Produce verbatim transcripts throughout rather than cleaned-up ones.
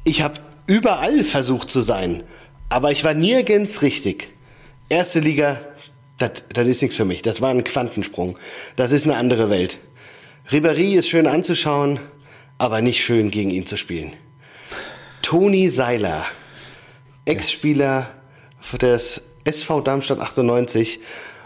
Ich habe überall versucht zu sein, aber ich war nirgends richtig. Erste Liga, das ist nichts für mich. Das war ein Quantensprung. Das ist eine andere Welt. Ribéry ist schön anzuschauen, aber nicht schön gegen ihn zu spielen. Toni Seiler, Ex-Spieler des S V Darmstadt achtundneunzig,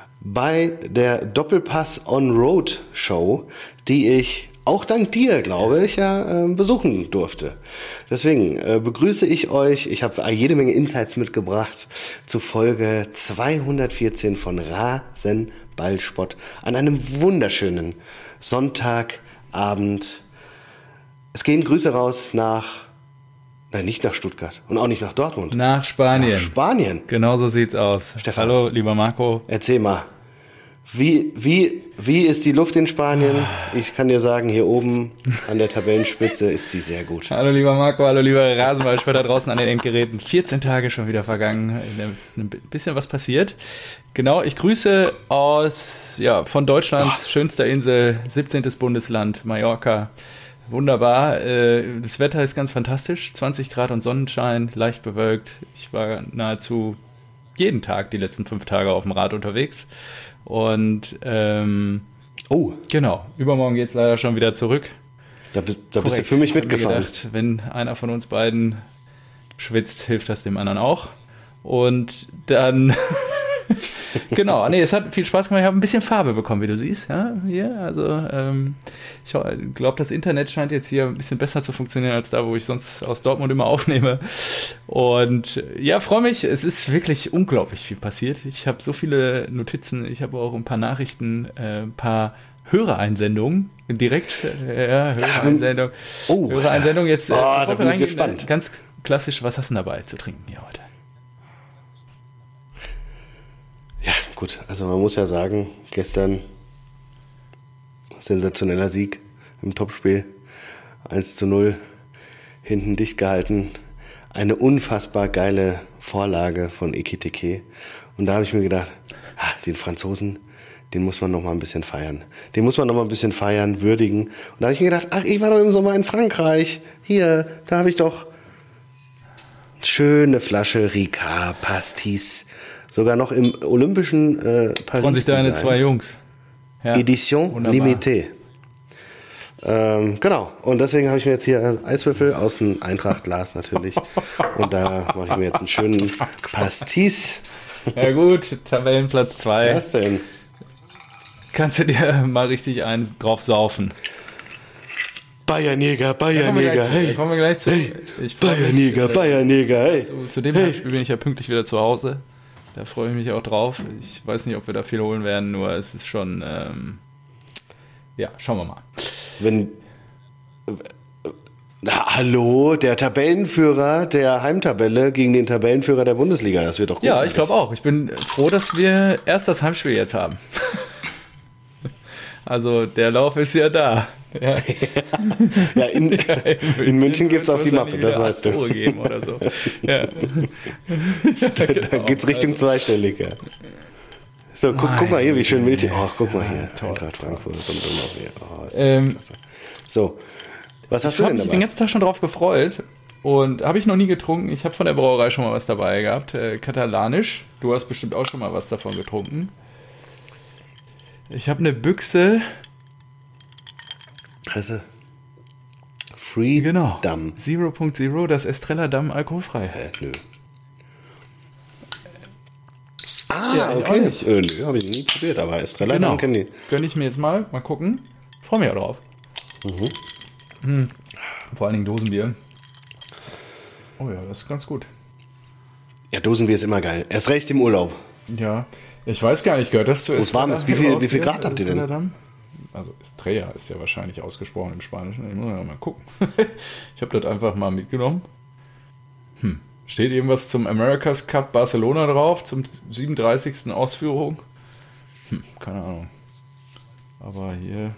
bei der Doppelpass on Road Show, die ich auch dank dir, glaube ich, ja äh, besuchen durfte. Deswegen äh, begrüße ich euch. Ich habe jede Menge Insights mitgebracht zu Folge zweihundertvierzehn von Rasenballsport an einem wunderschönen Sonntagabend. Es gehen Grüße raus nach, nein, nicht nach Stuttgart und auch nicht nach Dortmund. Nach Spanien. Nach Spanien. Genau so sieht's aus. Stefan. Hallo, lieber Marco. Erzähl mal. Wie, wie, wie ist die Luft in Spanien? Ich kann dir sagen, hier oben an der Tabellenspitze ist sie sehr gut. Hallo lieber Marco, hallo lieber Rasenballsport da draußen an den Endgeräten. vierzehn Tage schon wieder vergangen, ist ein bisschen was passiert. Genau, ich grüße aus, ja, von Deutschlands oh. schönster Insel, siebzehntes Bundesland, Mallorca. Wunderbar, das Wetter ist ganz fantastisch, zwanzig Grad und Sonnenschein, leicht bewölkt. Ich war nahezu jeden Tag die letzten fünf Tage auf dem Rad unterwegs. Und ähm, oh. genau, übermorgen geht es leider schon wieder zurück. Da, bist, da bist du für mich mitgefahren. Ich habe mir gedacht, wenn einer von uns beiden schwitzt, hilft das dem anderen auch. Und dann, genau, nee, es hat viel Spaß gemacht. Ich habe ein bisschen Farbe bekommen, wie du siehst. Ja, hier, also ähm, ich glaube, das Internet scheint jetzt hier ein bisschen besser zu funktionieren als da, wo ich sonst aus Dortmund immer aufnehme. Und ja, freue mich. Es ist wirklich unglaublich viel passiert. Ich habe so viele Notizen. Ich habe auch ein paar Nachrichten, äh, ein paar Hörereinsendungen. Direkt, äh, ja, Hörereinsendung. Oh, Hörereinsendung jetzt. Äh, oh, da bin ich gespannt. Ganz klassisch, was hast du denn dabei zu trinken hier heute? Ja, gut. Also man muss ja sagen, gestern sensationeller Sieg im Topspiel. eins zu null. Hinten dicht gehalten. Eine unfassbar geile Vorlage von Ekitike. Und da habe ich mir gedacht, ah, den Franzosen, den muss man noch mal ein bisschen feiern. Den muss man noch mal ein bisschen feiern, würdigen. Und da habe ich mir gedacht, ach, ich war doch im Sommer in Frankreich. Hier, da habe ich doch schöne Flasche Ricard Pastis. Sogar noch im olympischen äh, Paris. Freuen sich deine zwei Jungs. Ja, Edition Limitée. Ähm, genau. Und deswegen habe ich mir jetzt hier Eiswürfel aus dem Eintracht-Glas natürlich. Und da mache ich mir jetzt einen schönen Pastis. Ja gut, Tabellenplatz zwei. Was denn? Kannst du dir mal richtig eins drauf saufen. Bayernjäger, Bayernjäger, hey. Da kommen wir gleich zu. Hey. Ich Bayernjäger, Bayernjäger, hey. Zu, zu dem hey. Spiel bin ich ja pünktlich wieder zu Hause. Da freue ich mich auch drauf. Ich weiß nicht, ob wir da viel holen werden, nur es ist schon, ähm, ja, schauen wir mal. Wenn, na, hallo, der Tabellenführer der Heimtabelle gegen den Tabellenführer der Bundesliga, das wird doch großartig. Ja, ich glaube auch. Ich bin froh, dass wir erst das Heimspiel jetzt haben. Also der Lauf ist ja da. Ja, ja, in, ja, in, München, in München gibt es auf die Mappe, das weißt du. Tore geben oder so. Ja. da da genau. geht es Richtung also. zweistellig. Ja. So, guck, guck mal hier, wie schön wild hier. Ach, guck mal hier. Ja, Eintracht Frankfurt. Oh, ist ähm, klasse. So, was hast du denn dabei? Ich habe mich den ganzen Tag schon drauf gefreut und habe ich noch nie getrunken. Ich habe von der Brauerei schon mal was dabei gehabt. Äh, Katalanisch. Du hast bestimmt auch schon mal was davon getrunken. Ich habe eine Büchse. Also Free genau. Damm. null Punkt null, das Estrella Damm alkoholfrei. Äh, nö. Ah, ja, okay. Äh, nö, habe ich nie probiert, aber Estrella genau. Damm kenne ich. Gönne ich mir jetzt mal. Mal gucken. Freue mich auch drauf. Mhm. Hm. Vor allen Dingen Dosenbier. Oh ja, das ist ganz gut. Ja, Dosenbier ist immer geil. Erst recht im Urlaub. Ja, ich weiß gar nicht, gehört das zu Estrella? Warm ist. Wie viel, wie viel Grad habt ihr denn? Also Estrella ist ja wahrscheinlich ausgesprochen im Spanischen. Ich muss ja mal gucken. Ich habe das einfach mal mitgenommen. Hm. Steht irgendwas zum America's Cup Barcelona drauf, zum siebenunddreißigsten Ausführung? Hm, keine Ahnung. Aber hier...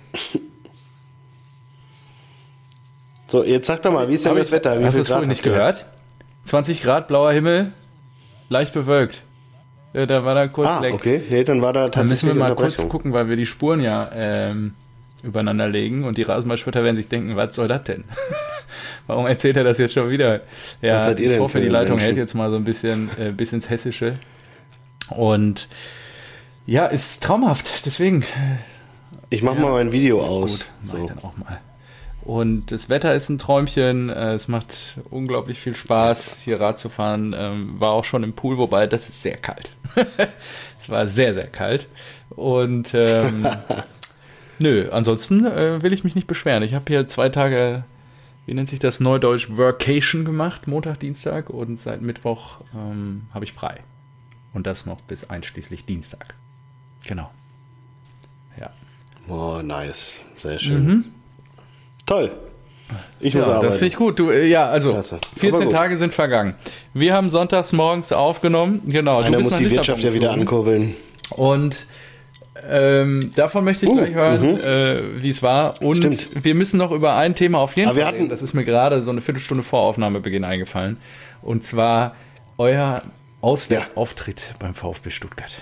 So, jetzt sag doch mal, wie ist denn das Wetter? Wie hast du es vorhin nicht gehört? zwanzig Grad, blauer Himmel, leicht bewölkt. Ja, da war da kurz ah, leck. okay. Nee, dann war da tatsächlich Dann müssen wir mal Unterbrechung. kurz gucken, weil wir die Spuren ja ähm, übereinander legen und die Rasenballspötter werden sich denken, was soll das denn? Warum erzählt er das jetzt schon wieder? Ja, was seid ihr ich denn hoffe, für die Leitung Menschen? hält jetzt mal so ein bisschen äh, bis ins Hessische. Und ja, ist traumhaft, deswegen. Ich mach ja, mal mein Video aus. Gut, mach So. ich dann auch mal. Und das Wetter ist ein Träumchen, äh, es macht unglaublich viel Spaß, hier Rad zu fahren. Ähm, war auch schon im Pool, wobei das ist sehr kalt. Es war sehr, sehr kalt. Und ähm, nö, ansonsten äh, will ich mich nicht beschweren. Ich habe hier zwei Tage, wie nennt sich das, Neudeutsch, Workation gemacht, Montag, Dienstag, und seit Mittwoch ähm, habe ich frei. Und das noch bis einschließlich Dienstag. Genau. Ja. Oh, nice. Sehr schön. Mhm. Toll. Ich muss Ja, arbeiten. das finde ich gut. Du, äh, ja, also Klasse. Aber vierzehn gut. Tage sind vergangen. Wir haben sonntags morgens aufgenommen. Genau. Einer du bist muss nach die Lissabon Wirtschaft ja wieder geflogen. ankurbeln. Und ähm, davon möchte ich Uh, gleich hören, mhm. äh, wie es war. Und Stimmt. wir müssen noch über ein Thema auf jeden Aber wir Fall reden. hatten- Das ist mir gerade so eine Viertelstunde vor Aufnahmebeginn eingefallen. Und zwar euer Auswärtsauftritt beim VfB Stuttgart.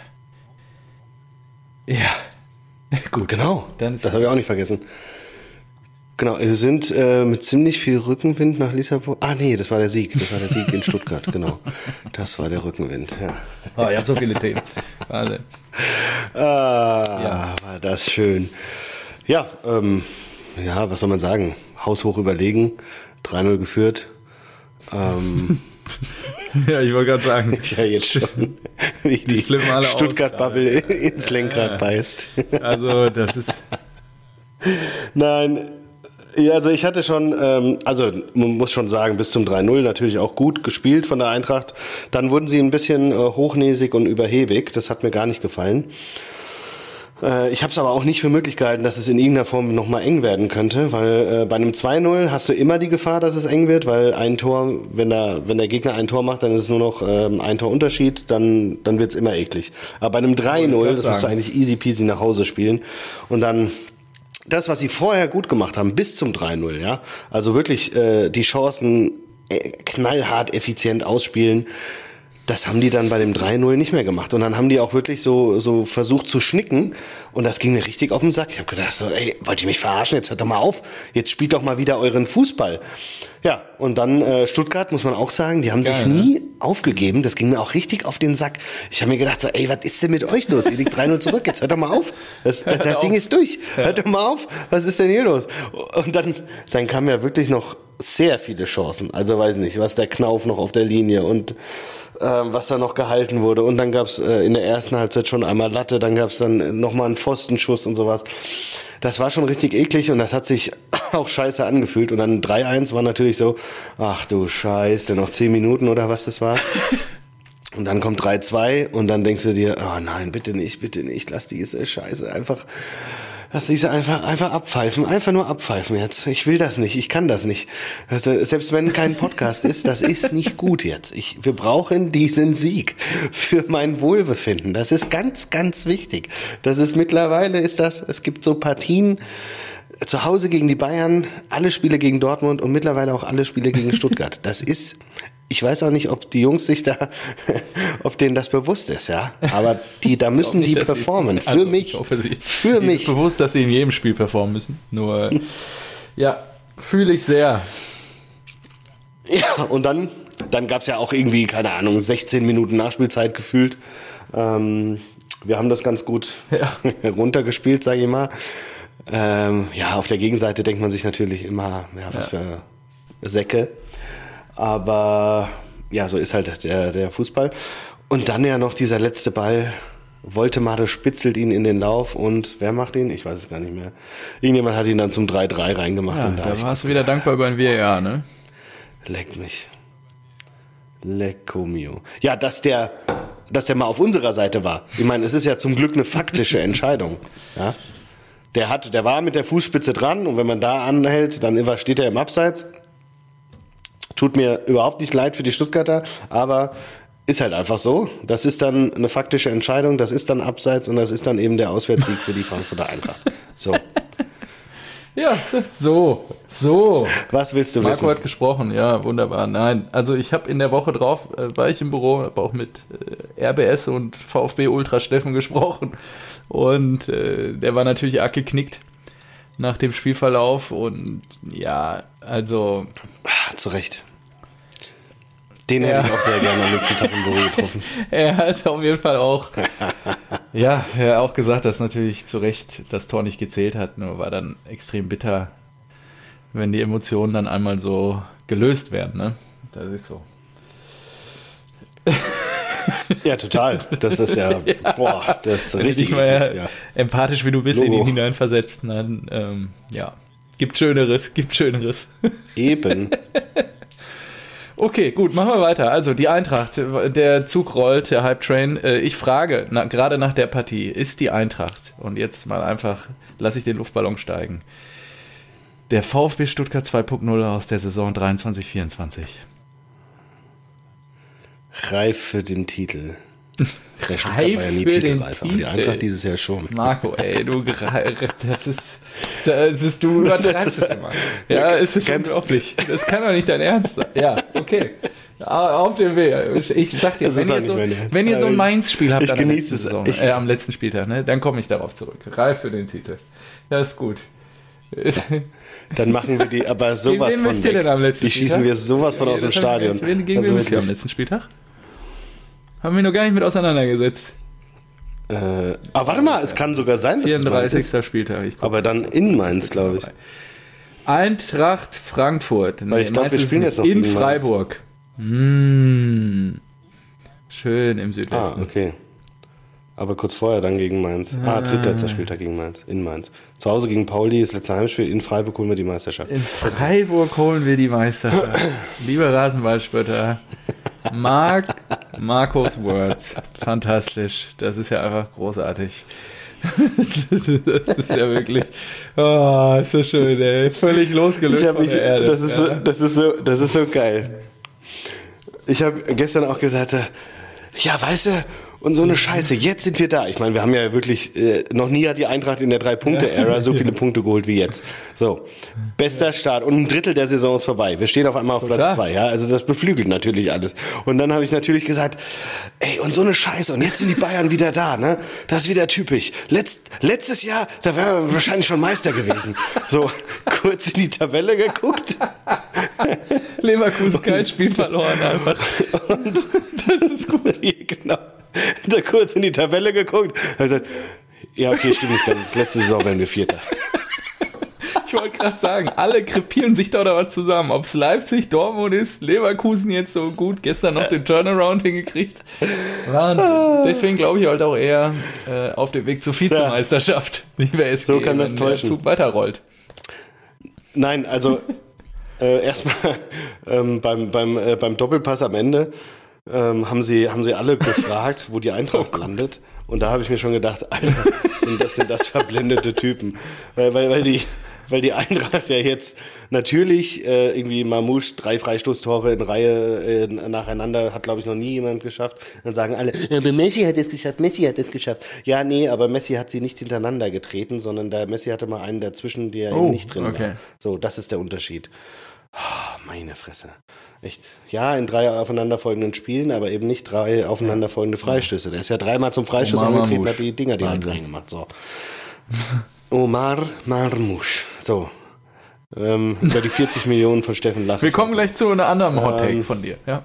Ja, gut. Genau. Dann ist das habe ich auch nicht vergessen. Genau, wir sind äh, mit ziemlich viel Rückenwind nach Lissabon. Ah, nee, das war der Sieg. Das war der Sieg in Stuttgart, genau. Das war der Rückenwind, ja. Oh, ihr habt so viele Themen. Wahnsinn. Ah, Ja. war das schön. Ja, ähm, ja, was soll man sagen? Haushoch überlegen, drei null geführt. Ähm, Ja, ich wollte gerade sagen. ich ja jetzt schon, wie die, flippen alle aus Stuttgart-Bubble ins Lenkrad Ja. beißt. Also, das ist. Nein, ja, also ich hatte schon, ähm, also man muss schon sagen, bis zum drei null natürlich auch gut gespielt von der Eintracht. Dann wurden sie ein bisschen äh, hochnäsig und überhebig. Das hat mir gar nicht gefallen. Äh, ich habe es aber auch nicht für möglich gehalten, dass es in irgendeiner Form nochmal eng werden könnte, weil äh, bei einem zwei null hast du immer die Gefahr, dass es eng wird, weil ein Tor, wenn der, wenn der Gegner ein Tor macht, dann ist es nur noch ähm, ein Tor Unterschied, dann, dann wird's immer eklig. Aber bei einem drei null, Wollte ich das grad musst du sagen. eigentlich easy peasy nach Hause spielen. Und dann das, was sie vorher gut gemacht haben, bis zum drei null, ja, also wirklich äh, die Chancen äh, knallhart effizient ausspielen, das haben die dann bei dem drei null nicht mehr gemacht. Und dann haben die auch wirklich so, so versucht zu schnicken. Und das ging mir richtig auf den Sack. Ich habe gedacht, so, ey, wollt ihr mich verarschen? Jetzt hört doch mal auf. Jetzt spielt doch mal wieder euren Fußball. Ja, und dann äh, Stuttgart, muss man auch sagen, die haben Geil, sich ne? nie aufgegeben. Das ging mir auch richtig auf den Sack. Ich habe mir gedacht, so, ey, was ist denn mit euch los? Ihr liegt drei null zurück. Jetzt hört doch mal auf. Das, das, das auf. Ding ist durch. Hört doch mal auf. Was ist denn hier los? Und dann, dann kamen ja wirklich noch sehr viele Chancen. Also weiß nicht, was der Knauf noch auf der Linie und ähm, was da noch gehalten wurde. Und dann gab's äh, in der ersten Halbzeit schon einmal Latte, dann gab's dann nochmal einen Pfostenschuss und sowas. Das war schon richtig eklig und das hat sich auch scheiße angefühlt. Und dann drei eins war natürlich so, ach du Scheiße, noch zehn Minuten oder was das war. Und dann kommt drei zwei und dann denkst du dir, oh nein, bitte nicht, bitte nicht, lass diese Scheiße einfach, lass diese einfach, einfach abpfeifen, einfach nur abpfeifen jetzt. Ich will das nicht, ich kann das nicht. Also, selbst wenn kein Podcast ist, das ist nicht gut jetzt. Ich, wir brauchen diesen Sieg für mein Wohlbefinden. Das ist ganz, ganz wichtig. Das ist mittlerweile ist das, es gibt so Partien, zu Hause gegen die Bayern, alle Spiele gegen Dortmund und mittlerweile auch alle Spiele gegen Stuttgart. Das ist, ich weiß auch nicht, ob die Jungs sich da, ob denen das bewusst ist, ja. Aber die, da müssen nicht, die dass sie- performen. Für also, mich. Ich hoffe, sie, Für ihnen mich. ist bewusst, dass sie in jedem Spiel performen müssen. Nur, ja, fühle ich sehr. Ja, und dann, dann gab's ja auch irgendwie, keine Ahnung, sechzehn Minuten Nachspielzeit gefühlt. Ähm, wir haben das ganz gut Ja. runtergespielt, sage ich mal. Ähm, ja, auf der Gegenseite denkt man sich natürlich immer, ja, was Ja. für Säcke. Aber ja, so ist halt der, der Fußball. Und dann ja noch dieser letzte Ball. Woltemade spitzelt ihn in den Lauf und wer macht ihn? Ich weiß es gar nicht mehr. Irgendjemand hat ihn dann zum drei drei reingemacht. Ja, und da hab da ich warst du wieder dankbar über ein V A R, ne? Leck mich. Lecco mio. Ja, dass der, dass der mal auf unserer Seite war. Ich meine, es ist ja zum Glück eine faktische Entscheidung. Ja? Der hat, der war mit der Fußspitze dran und wenn man da anhält, dann steht er im Abseits. Tut mir überhaupt nicht leid für die Stuttgarter, aber ist halt einfach so. Das ist dann eine faktische Entscheidung, das ist dann Abseits und das ist dann eben der Auswärtssieg für die Frankfurter Eintracht. So, Ja, so, so. was willst du Marco wissen? hat gesprochen, ja, wunderbar. Nein, also ich habe in der Woche drauf, äh, war ich im Büro, habe auch mit äh, R B S und VfB Ultra Steffen gesprochen und äh, der war natürlich arg geknickt. nach dem Spielverlauf und ja, also... Ah, zu Recht. Den Ja. hätte ich auch sehr gerne am nächsten Tag im Büro getroffen. Er hat auf jeden Fall auch, ja, er hat auch gesagt, dass natürlich zu Recht das Tor nicht gezählt hat, nur war dann extrem bitter, wenn die Emotionen dann einmal so gelöst werden, ne? Das ist so. Ja, total. Das ist ja, ja. boah, das ist Wenn richtig du dich mal eklig, ja. empathisch, wie du bist, Logo. in ihn hineinversetzt, dann, ähm, ja, gibt Schöneres, gibt Schöneres. Eben. Okay, gut, machen wir weiter. Also die Eintracht, der Zug rollt, der Hype Train. Äh, Ich frage, na, gerade nach der Partie, ist die Eintracht, und jetzt mal einfach, lasse ich den Luftballon steigen, der VfB Stuttgart zwei Punkt null aus der Saison dreiundzwanzig vierundzwanzig? Reif für den Titel. Der Stuttgart Reif war ja nie für den titelreif, aber die Titel. Eintracht dieses Jahr schon. Marco, ey, du, das ist, das ist, du übertreibst es immer. Ja, es ist Ganz- unglaublich. Das kann doch nicht dein Ernst sein. Ja, okay. Auf dem Weg. Ich sag dir, Das wenn ist auch ihr, nicht so, mein Ernst. wenn ihr so ein Ich- Mainz-Spiel habt ich an der genieße letzten es. Saison, Ich- äh, am letzten Spieltag, ne, dann komme ich darauf zurück. Reif für den Titel. Das ist gut. Dann machen wir die aber sowas wen von müsst ihr weg. denn am letzten Die schießen Spieltag? wir sowas von aus dem Das hab ich gar Stadion. nicht- Wen, gegen Also wen müsst ihr am wirklich. letzten Spieltag? Haben wir noch gar nicht mit auseinandergesetzt. Äh, aber warte mal, es kann sogar sein, dass es Mainz ist. vierunddreißigster Spieltag. Ich guck Aber dann in Mainz, glaube ich. Eintracht Frankfurt. Weil ich glaub, Mainz wir ist spielen jetzt noch in gegen Mainz. Freiburg. Mm. Schön im Ah, Südwesten. okay. Aber kurz vorher dann gegen Mainz. Ah, drittletzter Spieltag gegen Mainz. In Mainz. Zu Hause gegen Pauli, das letzte Heimspiel. In Freiburg holen wir die Meisterschaft. In Freiburg holen wir die Meisterschaft. Liebe Rasenballspötter, Marc, Marcos Words. Fantastisch. Das ist ja einfach großartig. Das ist ja wirklich. Oh, ist so schön, ey. Völlig losgelöst Ich hab von mich, der Erde. das, ist ja. so, das, ist so, das ist so geil. Ich habe gestern auch gesagt, äh, ja, weißt du, und so eine Scheiße, jetzt sind wir da. Ich meine, wir haben ja wirklich, äh, noch nie hat die Eintracht in der Drei-Punkte-Ära so viele Punkte geholt wie jetzt. So, bester Start und ein Drittel der Saison ist vorbei. Wir stehen auf einmal auf Platz Klar. zwei, ja, also das beflügelt natürlich alles. Und dann habe ich natürlich gesagt, ey, und so eine Scheiße, und jetzt sind die Bayern wieder da, ne? Das ist wieder typisch. Letzt, letztes Jahr, da wären wir wahrscheinlich schon Meister gewesen. So, kurz in die Tabelle geguckt. Leverkusen kein Spiel verloren einfach. Und das ist gut. Ja, genau. Da kurz in die Tabelle geguckt. Er gesagt, ja, okay, stimmt nicht ganz. Letzte Saison werden wir Vierter. Ich wollte gerade sagen, alle krepieren sich da oder was zusammen. Ob es Leipzig, Dortmund ist, Leverkusen jetzt so gut, gestern noch den Turnaround hingekriegt. Wahnsinn. Deswegen glaube ich halt auch eher äh, auf dem Weg zur Vizemeisterschaft. Nicht mehr S G, So kann das wenn der täuschen. Zug weiterrollt. Nein, also äh, erstmal ähm, beim, beim, äh, beim Doppelpass am Ende ähm, haben, sie, haben sie alle gefragt, wo die Eintracht landet. Und da habe ich mir schon gedacht, Alter, sind das, sind das verblendete Typen. Weil, weil, weil die... Weil die Eintracht ja jetzt natürlich äh, irgendwie Mamouche drei Freistoßtore in Reihe äh, nacheinander hat, glaube ich, noch nie jemand geschafft. Dann sagen alle, aber Messi hat es geschafft, Messi hat es geschafft. Ja, nee, aber Messi hat sie nicht hintereinander getreten, sondern der Messi hatte mal einen dazwischen, der Oh, eben nicht drin okay. war. So, das ist der Unterschied. Oh, meine Fresse. Echt. Ja, in drei aufeinanderfolgenden Spielen, aber eben nicht drei aufeinanderfolgende Freistöße. Der ist ja dreimal zum Freistoß Omar angetreten, Mamouche. hat die Dinger direkt Wahnsinn. reingemacht. So. Omar Marmouche. So. Ähm, über die vierzig Millionen von Steffen Lach. Wir kommen gleich zu einer anderen Hot Take Ähm, von dir. Ja.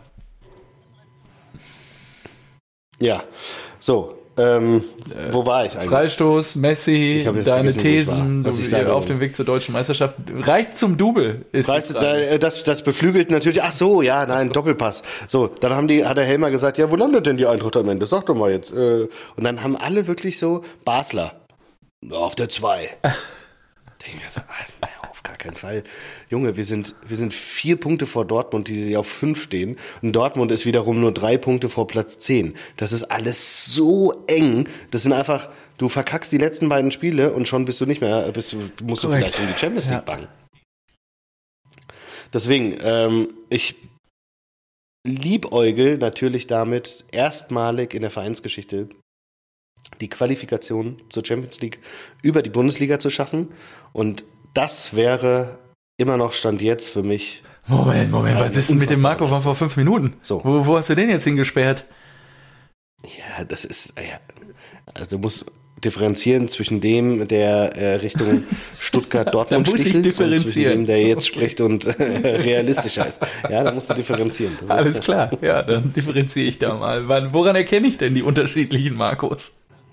Ja. So. Ähm, wo war ich eigentlich? Freistoß, Messi, Ich hab jetzt deine vergessen, wo ich war. Thesen, Was du, ich sagen auf wollte. dem Weg zur deutschen Meisterschaft. Reicht zum Double. Ist Weißt die du, Frage. da- das, das beflügelt natürlich. Ach so, ja, nein, Doppelpass. So, dann haben die, hat der Helmer gesagt, ja, wo landet denn die Eintracht am Ende? Sag doch mal jetzt. Äh, Und dann haben alle wirklich so Basler. Auf der zwei. Denke ich mir so, nein, auf gar keinen Fall. Junge, wir sind, wir sind vier Punkte vor Dortmund, die auf fünf stehen. Und Dortmund ist wiederum nur drei Punkte vor Platz zehn. Das ist alles so eng. Das sind einfach, du verkackst die letzten beiden Spiele und schon bist du nicht mehr, bist du, musst du Korrekt. vielleicht um die Champions League Ja. bangen. Deswegen, ähm, ich liebäugel natürlich damit, erstmalig in der Vereinsgeschichte die Qualifikation zur Champions League über die Bundesliga zu schaffen. Und das wäre immer noch Stand jetzt für mich. Moment, Moment, was Eine ist denn mit dem Marco von vor fünf Minuten? So. Wo, wo hast du den jetzt hingesperrt? Ja, das ist. Ja, also du musst differenzieren zwischen dem, der äh, Richtung Stuttgart-Dortmund Da muss ich stichelt, und zwischen differenzieren. dem, der jetzt Okay. spricht und äh, realistischer ist. Ja, da musst du differenzieren. Das Alles ist, klar, ja, dann differenziere ich da mal. Wann, woran erkenne ich denn die unterschiedlichen Marcos?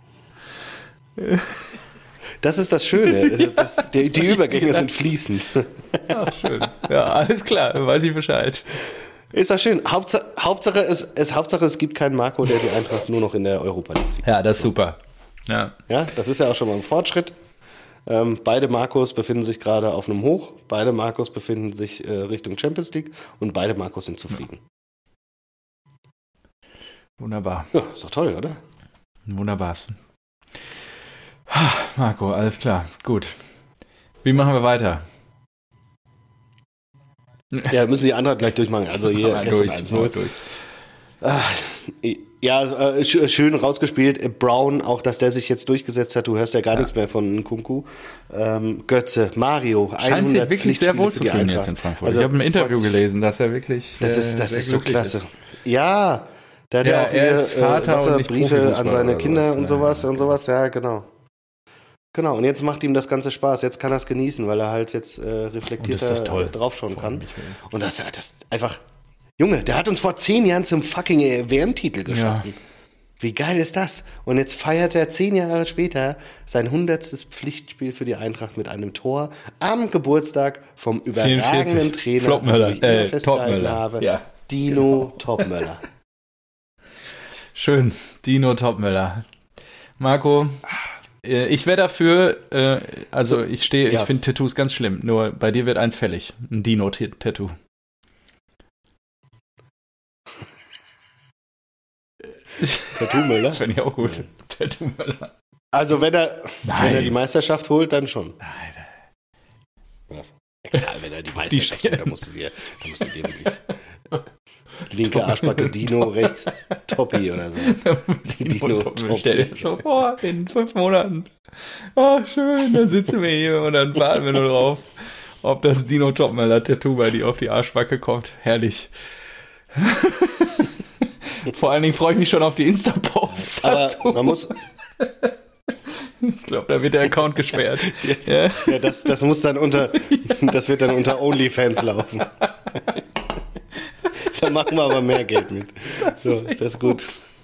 Das ist das Schöne. Das, die, die Übergänge sind fließend. Ach, schön. Ja, alles klar, dann weiß ich Bescheid. Ist das schön. Hauptsache, Hauptsache, es, es, Hauptsache, es gibt keinen Marco, der die Eintracht nur noch in der Europa League sieht. Ja, das ist super. Ja. Ja, das ist ja auch schon mal ein Fortschritt. Ähm, beide Marcos befinden sich gerade auf einem Hoch. Beide Marcos befinden sich äh, Richtung Champions League und beide Marcos sind zufrieden. Wunderbar. Ja, ist doch toll, oder? Wunderbar. Marco, alles klar. Gut. Wie machen wir weiter? Ja, müssen die anderen gleich durchmachen. Also hier Ja, gestern durch, eins nur null. durch. Ja, äh, sch- schön rausgespielt. Brown, auch dass der sich jetzt durchgesetzt hat. Du hörst ja gar nichts mehr von Nkunku. Ähm, Götze, Mario, Scheint sich wirklich sehr wohl Pflichtspiele zu für die fühlen jetzt Eintracht. in Frankfurt. Also, ich habe ein Interview trotz- gelesen, dass er wirklich Das äh, ist, das sehr ist so glücklich klasse. ist. Ja, der hat ja, Ja, auch er hier ist Vater äh, was und er, nicht Briefe Profifußballer an seine oder Kinder sowas. und Ja, sowas ja. und sowas. Ja, genau. Genau, und jetzt macht ihm das ganze Spaß. Jetzt kann er es genießen, weil er halt jetzt äh, reflektierter Und das ist toll. äh, draufschauen kann. mich will. Und das, das ist einfach... Junge, der hat uns vor zehn Jahren zum fucking äh, W M-Titel geschossen. Wie geil ist das? Und jetzt feiert er zehn Jahre später sein hundertstes Pflichtspiel für die Eintracht mit einem Tor am Geburtstag vom überragenden vierundvierzig. Trainer, Flopmöller, den ich immer äh, festgehalten Topmöller. habe, Ja, Dino Topmöller. Schön, Dino Topmöller. Marco, äh, ich wäre dafür, äh, also ich stehe, Ja. ich finde Tattoos ganz schlimm, nur bei dir wird eins fällig, ein Dino-Tattoo. Tattoo-Möller? Finde ich auch gut. Tattoo-Möller. Also wenn er, Nein. wenn er die Meisterschaft holt, dann schon. Nein, Was? Ja, klar, wenn er die Meisterschaft Stirn. holt, dann musst du dir, dann musst du dir wirklich linke Arschbacke Dino, rechts Toppi oder sowas. Dino, Dino Topmöller. Stell dir schon vor, in fünf Monaten. Oh, schön, dann sitzen wir hier und dann warten wir nur drauf, ob das Dino Topmöller-Tattoo bei dir auf die Arschbacke kommt. Herrlich. Vor allen Dingen freue ich mich schon auf die Insta-Posts. Aber dazu. man muss, Ich glaube, da wird der Account gesperrt. Ja. ja, das, das muss dann unter, das wird dann unter OnlyFans laufen. Da machen wir aber mehr Geld mit. Das, so, ist echt das ist gut.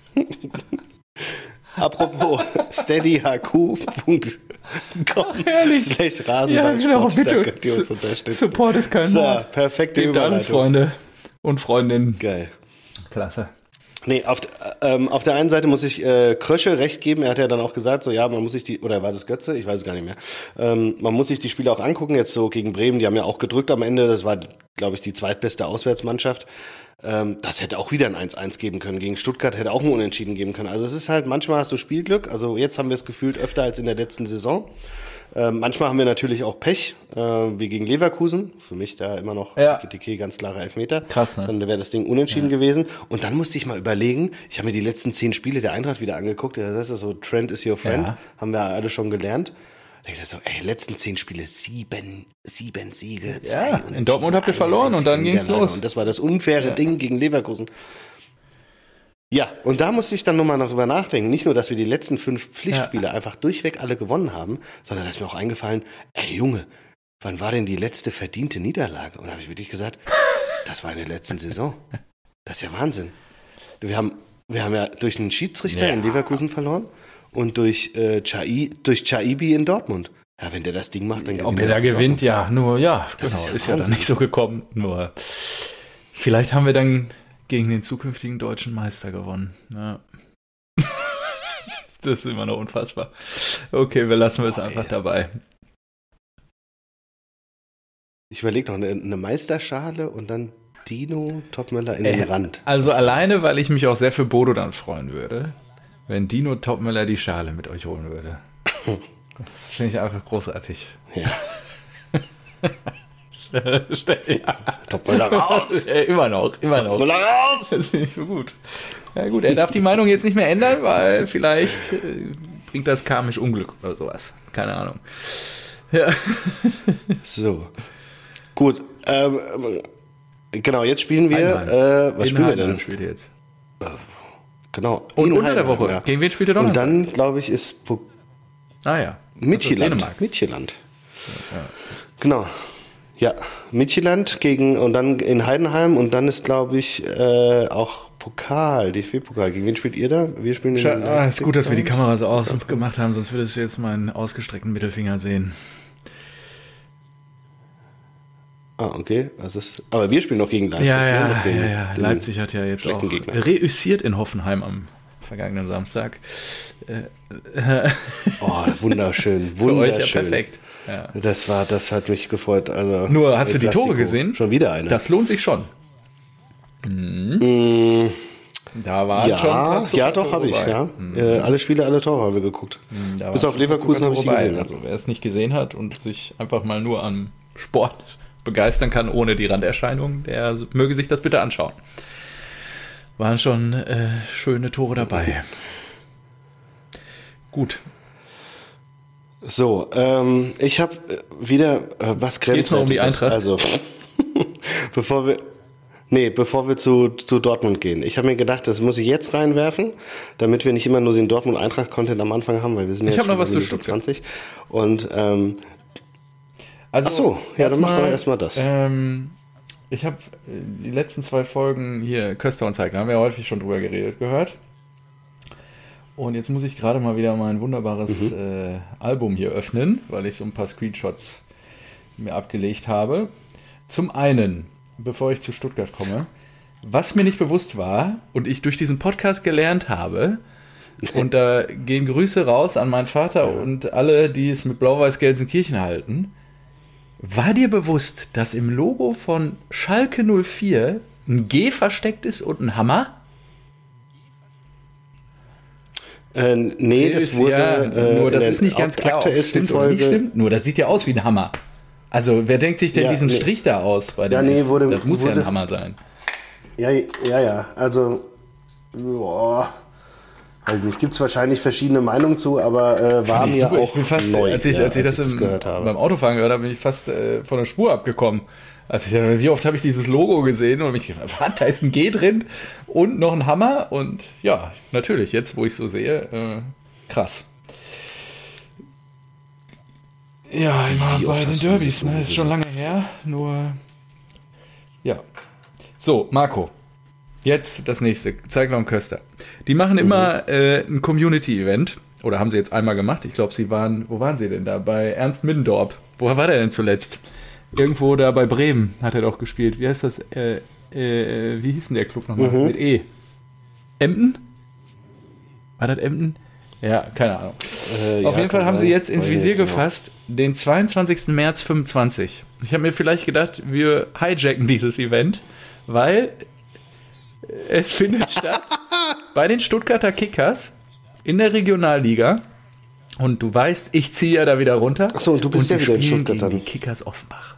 Apropos steadyhq punkt com herrlich. slash Ja, Rasenballsport, genau, da bitte. könnt ihr uns unterstützen. Support ist kein So, Wort. perfekte Gebt alles, Überleitung. Freunde und Freundinnen. Geil. Klasse. Nee, auf, d- ähm, auf der einen Seite muss ich äh, Krösche recht geben. Er hat ja dann auch gesagt, so ja, man muss sich die, oder war das Götze? Ich weiß es gar nicht mehr. Ähm, man muss sich die Spiele auch angucken, jetzt so gegen Bremen. Die haben ja auch gedrückt am Ende. Das war, glaube ich, die zweitbeste Auswärtsmannschaft. Ähm, das hätte auch wieder ein eins eins geben können. Gegen Stuttgart hätte auch ein Unentschieden geben können. Also es ist halt, manchmal hast du Spielglück. Also jetzt haben wir es gefühlt öfter als in der letzten Saison. Ähm, manchmal haben wir natürlich auch Pech, äh, wie gegen Leverkusen. Für mich da immer noch Ja. G T K, ganz klare Elfmeter. Krass, ne? Dann wäre das Ding unentschieden gewesen. Und dann musste ich mal überlegen, ich habe mir die letzten zehn Spiele der Eintracht wieder angeguckt. Ja, das ist so, Trent is your friend. Ja. Haben wir alle schon gelernt. Da ich so, ey, letzten zehn Spiele, sieben, sieben Siege, zwei Ja, in Unentschieden, Dortmund habt ihr eine verloren und dann einzige ging's Niederlage. los. Und das war das unfaire Ja. Ding gegen Leverkusen. Ja, und da musste ich dann nochmal noch drüber nachdenken. Nicht nur, dass wir die letzten fünf Pflichtspiele einfach durchweg alle gewonnen haben, sondern da ist mir auch eingefallen, ey Junge, wann war denn die letzte verdiente Niederlage? Und da habe ich wirklich gesagt, das war in der letzten Saison. Das ist ja Wahnsinn. Wir haben, wir haben ja durch einen Schiedsrichter Ja. in Leverkusen verloren und durch, äh, Chai, durch Chaibi in Dortmund. Ja, wenn der das Ding macht, dann Ob gewinnt er da auch in gewinnt, ja, nur, ja, Das genau, ist ja ist ja dann Wahnsinn. nicht so gekommen. Nur, vielleicht haben wir dann gegen den zukünftigen deutschen Meister gewonnen. Ja. Das ist immer noch unfassbar. Okay, wir lassen es Boah, einfach ey. dabei. Ich überlege noch, eine, eine Meisterschale und dann Dino Topmöller in den Äh, Rand. Also alleine, weil ich mich auch sehr für Bodo dann freuen würde, wenn Dino Topmöller die Schale mit euch holen würde. Das finde ich einfach großartig. Ja. Ja. Topmöller raus! Äh, immer noch, immer noch. Topmöller raus! Das finde ich so gut. Ja gut, er darf die Meinung jetzt nicht mehr ändern, weil vielleicht äh, bringt das karmisch Unglück oder sowas. Keine Ahnung. Ja. So. Gut. Ähm, genau, jetzt spielen wir. Heidenheim. Äh, was In spielen wir Heidenheim denn? spielt ihr jetzt. Genau. Und in unter der Heidenheim, Woche. ja. Gegen wen spielt ihr Und Donnerstag? dann, glaube ich, ist. Po- Ah ja. Midtjylland. Midtjylland. Ja. Genau. Ja, Midtjylland gegen und dann in Heidenheim und dann ist, glaube ich, äh, auch Pokal, D F B-Pokal. Gegen wen spielt ihr da? Wir spielen Scha- ah, ist gut, dass wir die Kameras ausgemacht haben, sonst würdest du jetzt meinen ausgestreckten Mittelfinger sehen. Ah, okay. Also ist, aber wir spielen noch gegen Leipzig. Ja, ja, ne? Noch gegen ja, ja. Leipzig hat ja jetzt auch Gegner. reüssiert in Hoffenheim am vergangenen Samstag. Äh, oh, wunderschön, wunderschön. Für euch ja perfekt. Ja. Das war, das hat mich gefreut. Also nur, hast du die Tore gesehen? Schon wieder eine. Das lohnt sich schon. Mhm. Mm, da war ja, schon. Ja, doch, habe ich, ja. Mhm. Äh, alle Spiele, alle Tore haben wir geguckt. Mhm, Bis auf Leverkusen habe ich die gesehen. Also, wer es nicht gesehen hat und sich einfach mal nur am Sport begeistern kann, ohne die Randerscheinungen, der möge sich das bitte anschauen. Waren schon äh, schöne Tore dabei. Gut. So, ähm, ich habe wieder äh, was Grenzwertiges. Geht's noch um die Eintracht? Also, bevor wir, nee, bevor wir zu, zu Dortmund gehen. Ich habe mir gedacht, das muss ich jetzt reinwerfen, damit wir nicht immer nur den Dortmund-Eintracht-Content am Anfang haben, weil wir sind ja ich jetzt noch was schon zu zwanzig. Und, ähm, also, ach so, ja, dann mach doch erstmal das. Ähm, ich habe die letzten zwei Folgen hier, Köster und Zeigler, haben wir ja häufig schon drüber geredet, gehört. Und jetzt muss ich gerade mal wieder mein wunderbares mhm. äh, Album hier öffnen, weil ich so ein paar Screenshots mir abgelegt habe. Zum einen, bevor ich zu Stuttgart komme, was mir nicht bewusst war und ich durch diesen Podcast gelernt habe, und da gehen Grüße raus an meinen Vater ja. und alle, die es mit Blau-Weiß Gelsenkirchen halten. War dir bewusst, dass im Logo von Schalke null vier ein G versteckt ist und ein Hammer? Äh, nee, das wurde ja, äh, nur das ist nicht ganz klar, ob es stimmt oder nicht stimmt. Nur das sieht ja aus wie ein Hammer. Also wer denkt sich denn ja, diesen nee. Strich da aus? Bei dem ja, nee, wurde, das muss wurde, ja ein Hammer sein. Ja, ja, ja. Also, boah, weiß nicht. Gibt es wahrscheinlich verschiedene Meinungen zu, aber äh, war mir auch ich bin fast, neu, als ich, ja, als ich das, als ich im, das gehört habe. beim Autofahren gehört habe, bin ich fast äh, von der Spur abgekommen. Also ich, wie oft habe ich dieses Logo gesehen und mich gefragt, was, da ist ein G drin und noch ein Hammer und ja, natürlich, jetzt wo ich es so sehe, äh, krass. Ja, immer bei den Derbys, ne? Ist schon lange her, nur ja. So, Marco, jetzt das nächste, Zeigler und Köster. Die machen immer mhm. äh, ein Community-Event, oder haben sie jetzt einmal gemacht, ich glaube, sie waren, wo waren sie denn da? Bei Ernst Middendorp. Woher war der denn zuletzt? Irgendwo da bei Bremen hat er doch gespielt. Wie heißt das? Äh, äh, wie hieß denn der Club nochmal? Mhm. Mit E. Emden? War das Emden? Ja, keine Ahnung. Äh, Auf ja, jeden Fall haben sein. sie jetzt ins Visier genau. gefasst, den zweiundzwanzigsten März fünfundzwanzig. Ich habe mir vielleicht gedacht, wir hijacken dieses Event, weil es findet statt bei den Stuttgarter Kickers in der Regionalliga. Und du weißt, ich ziehe ja da wieder runter. Achso, und du bist und ja wieder in Stuttgart dann. Die Kickers Offenbach.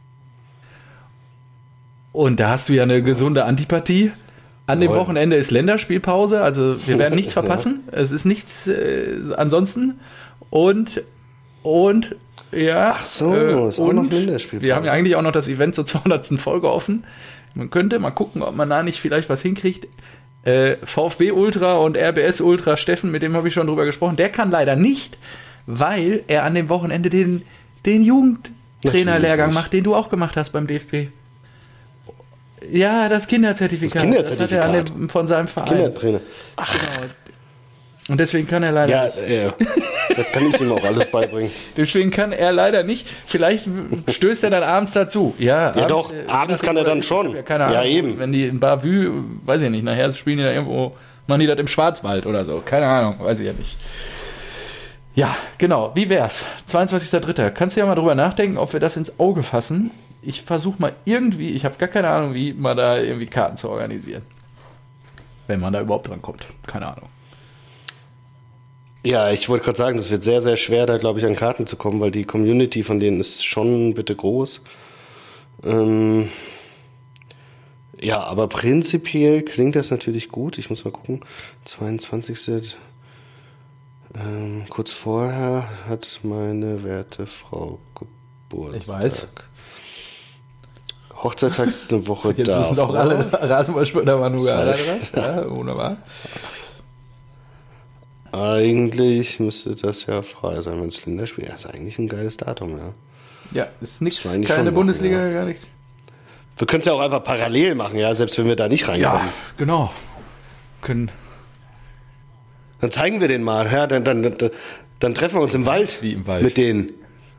Und da hast du ja eine gesunde Antipathie. An dem Jawohl. Wochenende ist Länderspielpause, also wir werden nichts verpassen. Ja. Es ist nichts äh, ansonsten. Und, und, ja. Ach so, äh, ist auch noch Länderspielpause. Wir haben ja eigentlich auch noch das Event zur zweihundertsten Folge offen. Man könnte mal gucken, ob man da nicht vielleicht was hinkriegt. Äh, VfB Ultra und R B S Ultra Steffen, mit dem habe ich schon drüber gesprochen, der kann leider nicht, weil er an dem Wochenende den, den Jugendtrainerlehrgang macht, den du auch gemacht hast beim D F B. Ja, das Kinderzertifikat. Das Kinderzertifikat. Das hat er an dem, von seinem Verein. Kindertrainer. Ach. Genau. Und deswegen kann er leider ja, nicht. Ja, das kann ich ihm auch alles beibringen. Deswegen kann er leider nicht. Vielleicht stößt er dann abends dazu. Ja, ja abends, doch, äh, abends kann er dann schon. Ja, keine Ahnung, ja, eben. Wenn die in Bavü, weiß ich nicht, nachher spielen die da irgendwo, machen die das im Schwarzwald oder so. Keine Ahnung, weiß ich ja nicht. Ja, genau. Wie wär's? zweiundzwanzigster dritter Kannst du ja mal drüber nachdenken, ob wir das ins Auge fassen. Ich versuche mal irgendwie, ich habe gar keine Ahnung, wie mal da irgendwie Karten zu organisieren. Wenn man da überhaupt dran kommt. Keine Ahnung. Ja, ich wollte gerade sagen, das wird sehr, sehr schwer, da glaube ich an Karten zu kommen, weil die Community von denen ist schon bitte groß. Ähm ja, aber prinzipiell klingt das natürlich gut. Ich muss mal gucken. zweiundzwanzigste Ähm, kurz vorher hat meine werte Frau Geburtstag. Ich weiß. Hochzeitstag ist eine Woche Jetzt da. Jetzt wissen auch alle Rasenballspieler, waren nur geheiratet. Ja, wunderbar. Eigentlich müsste das ja frei sein, wenn es Länderspiel ist. Ja, ist eigentlich ein geiles Datum, ja. Ja, ist nichts, Das war eigentlich keine schon Bundesliga, machen, ja. gar nichts. Wir können es ja auch einfach parallel machen, ja, selbst wenn wir da nicht reinkommen. Ja, genau. Können Dann zeigen wir den mal, ja, dann, dann, dann, dann treffen wir uns im Wald, Wie im Wald? mit denen.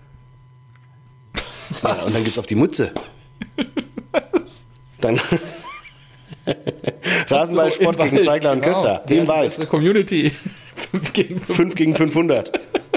Ja, und dann geht's auf die Mutze. Dann Rasenballsport So, im gegen Wald, Zeigler und genau. Köster, wie im Ja, Wald. bessere Community. fünf gegen fünf. fünf gegen fünfhundert.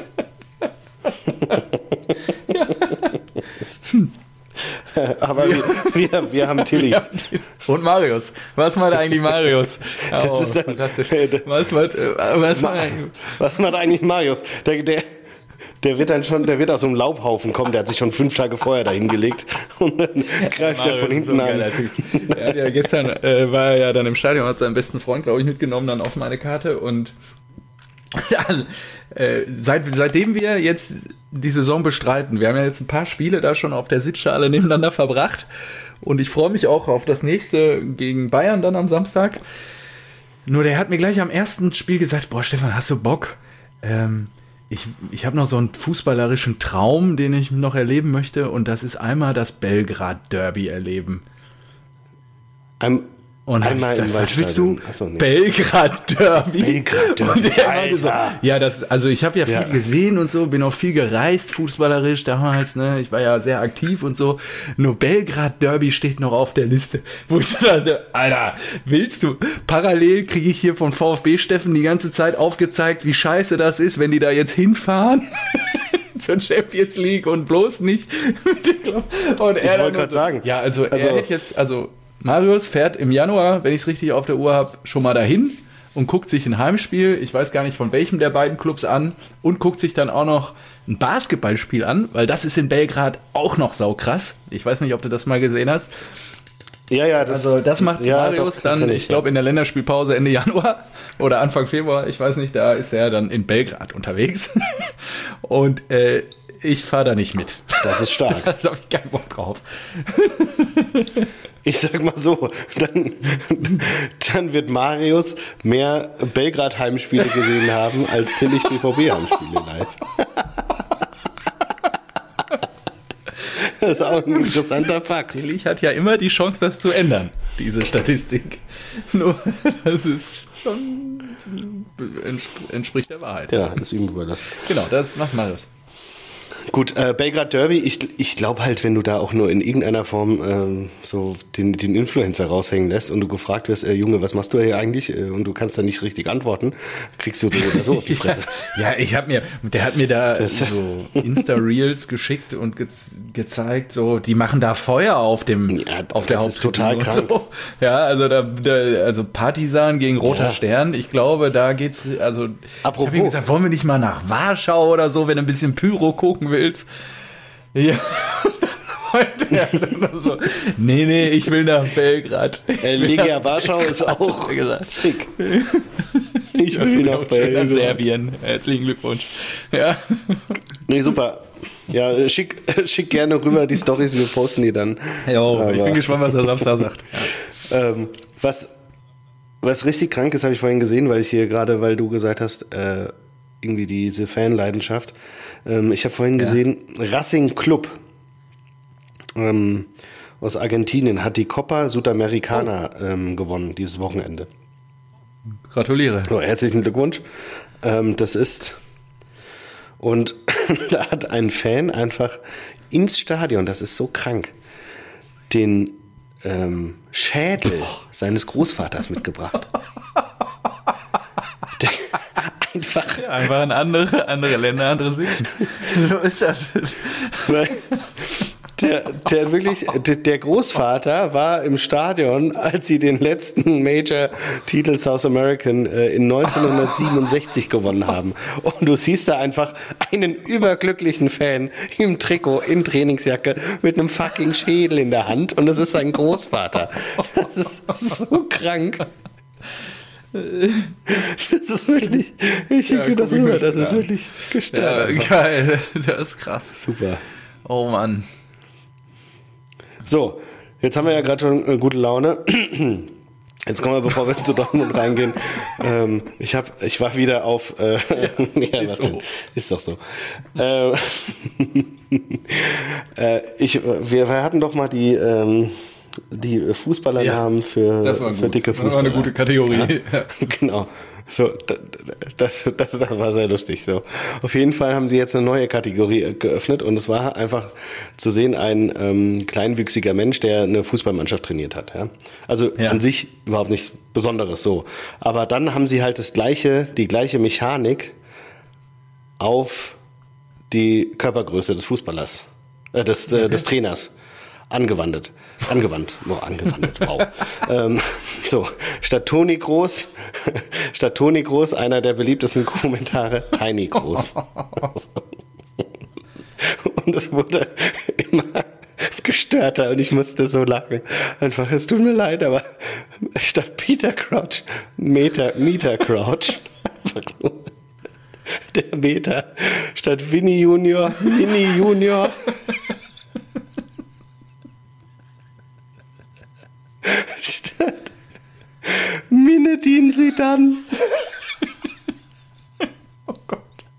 Aber wir, wir, wir haben Tilly. Ja, und Marius. Was macht eigentlich Marius? Das Oh, ist dann- fantastisch. äh, der- Was macht, äh, was macht eigentlich? Was macht eigentlich Marius? Der, der, der wird dann schon, der wird aus so einem Laubhaufen kommen, der hat sich schon fünf Tage vorher dahin gelegt und dann greift er Marius von ist hinten so ein an. geiler Typ. Er hat ja gestern äh, war er ja dann im Stadion, hat seinen besten Freund, glaube ich, mitgenommen dann auf meine Karte und ja, äh, seit, seitdem wir jetzt die Saison bestreiten, wir haben ja jetzt ein paar Spiele da schon auf der Sitzschale nebeneinander verbracht und ich freue mich auch auf das nächste gegen Bayern dann am Samstag. Nur der hat mir gleich am ersten Spiel gesagt, boah Stefan, hast du Bock? Ähm, ich ich habe noch so einen fußballerischen Traum, den ich noch erleben möchte und das ist einmal das Belgrad-Derby erleben. Ein, Und hab einmal ich im gesagt, was willst Waldstadion. du? Ach so, nee. Belgrad-Derby. Belgrad-Derby, Und der meinte so, Alter. ja, das, also ich habe ja viel Ja. gesehen und so, bin auch viel gereist, fußballerisch damals, ne, ich war ja sehr aktiv und so, nur Belgrad-Derby steht noch auf der Liste, wo ich so dachte, Alter, willst du? Parallel kriege ich hier von VfB Steffen die ganze Zeit aufgezeigt, wie scheiße das ist, wenn die da jetzt hinfahren. Zur Champions League und bloß nicht mit dem Club. Und er Ich dann wollte nur gerade so- sagen. Ja, also, Also- er hätte jetzt, also Marius fährt im Januar, wenn ich es richtig auf der Uhr habe, schon mal dahin und guckt sich ein Heimspiel, ich weiß gar nicht von welchem der beiden Clubs an, und guckt sich dann auch noch ein Basketballspiel an, weil das ist in Belgrad auch noch saukrass. Ich weiß nicht, ob du das mal gesehen hast. Ja, ja, das, Also das macht ja, Marius doch, dann, kenn ich glaube, in der Länderspielpause Ende Januar oder Anfang Februar, ich weiß nicht, da ist er dann in Belgrad unterwegs. Und äh, ich fahre da nicht mit. Das ist stark. Da habe ich keinen Bock drauf. Ich sag mal so, dann, dann wird Marius mehr Belgrad-Heimspiele gesehen haben als Tillich B V B-Heimspiele live. Das ist auch ein interessanter Fakt. Tillich hat ja immer die Chance, das zu ändern, diese Statistik. Nur, das ist schon ents- entspricht der Wahrheit. Ja, ist ihm überlassen. Genau, das macht Marius. Gut, äh, Belgrad Derby, ich, ich glaube halt, wenn du da auch nur in irgendeiner Form ähm, so den, den Influencer raushängen lässt und du gefragt wirst, äh, Junge, was machst du hier eigentlich? Äh, und du kannst da nicht richtig antworten, kriegst du so oder so auf die Fresse. Ja, ja, ich habe mir, der hat mir da Das- so Insta-Reels geschickt und ge gezeigt, so, die machen da Feuer auf dem, Ja, auf der das ist total Haupttribüne und krank. So. Ja, also da, da, also Partisan gegen Roter Ja. Stern, ich glaube, da geht's, also, Apropos. ich habe ihm gesagt, wollen wir nicht mal nach Warschau oder so, wenn du ein bisschen Pyro gucken willst? Ja. Und er dann so, nee, nee, ich will nach Belgrad. Ich Äh, will Legia nach Warschau ist Belgrad, auch hat er gesagt. sick. Ich Das will geht nach auch schön nach Belgrad. Serbien. Herzlichen Glückwunsch. Ja. Nee, super. Ja, äh, schick, schick gerne rüber die Storys, wir posten die dann. Jo, ich Aber- bin gespannt, was er Samstag sagt. Ähm, was, was richtig krank ist, habe ich vorhin gesehen, weil ich hier gerade, weil du gesagt hast, äh, irgendwie diese Fanleidenschaft. Ähm, ich habe vorhin gesehen, Racing Club ähm, aus Argentinien hat die Copa Sudamericana ähm, gewonnen dieses Wochenende. Gratuliere. Oh, herzlichen Glückwunsch. Ähm, das ist und da hat ein Fan einfach ins Stadion, das ist so krank, den ähm, Schädel seines Großvaters mitgebracht. Der, einfach, Einfach in andere, andere Länder, andere Sitten. So ist das. weil der, der wirklich, der, der Großvater war im Stadion, als sie den letzten Major-Titel South American äh, in neunzehnhundertsiebenundsechzig gewonnen haben. Und du siehst da einfach einen überglücklichen Fan im Trikot, in Trainingsjacke, mit einem fucking Schädel in der Hand. Und das ist sein Großvater. Das ist so krank. Das ist wirklich, ich schicke Ja, dir das guck ich rüber, mir das an. ist wirklich Ja, gestört. einfach. geil. Das ist krass. Super. Oh Mann. So, jetzt haben wir ja gerade schon äh, gute Laune. Jetzt kommen wir, bevor wir zu Dortmund reingehen. Ähm, ich hab, ich war wieder auf. Äh, ja, ja, ist, was so. Ist doch so. Äh, äh, ich, wir, wir hatten doch mal die die, die Fußballernamen ja, für, für dicke Fußballer. Das war eine gute Kategorie. Ja, genau. So, das, das, das war sehr lustig. So. Auf jeden Fall haben sie jetzt eine neue Kategorie geöffnet und es war einfach zu sehen ein ähm, kleinwüchsiger Mensch, der eine Fußballmannschaft trainiert hat. Ja? Also ja. An sich überhaupt nichts Besonderes so. Aber dann haben sie halt das gleiche, die gleiche Mechanik auf die Körpergröße des Fußballers, äh, des, äh, okay. des Trainers angewandt. Angewandt, oh, angewandt, wow. ähm, so, statt Toni Groß, statt Toni Groß, einer der beliebtesten Kommentare, Tiny Groß. Und es wurde immer gestörter und ich musste so lachen. Einfach, es tut mir leid, aber statt Peter Crouch, Meter, Meter Crouch, einfach nur der Meter, statt Winnie Junior, Winnie Junior. Statt Minedin sie dann. Oh Gott.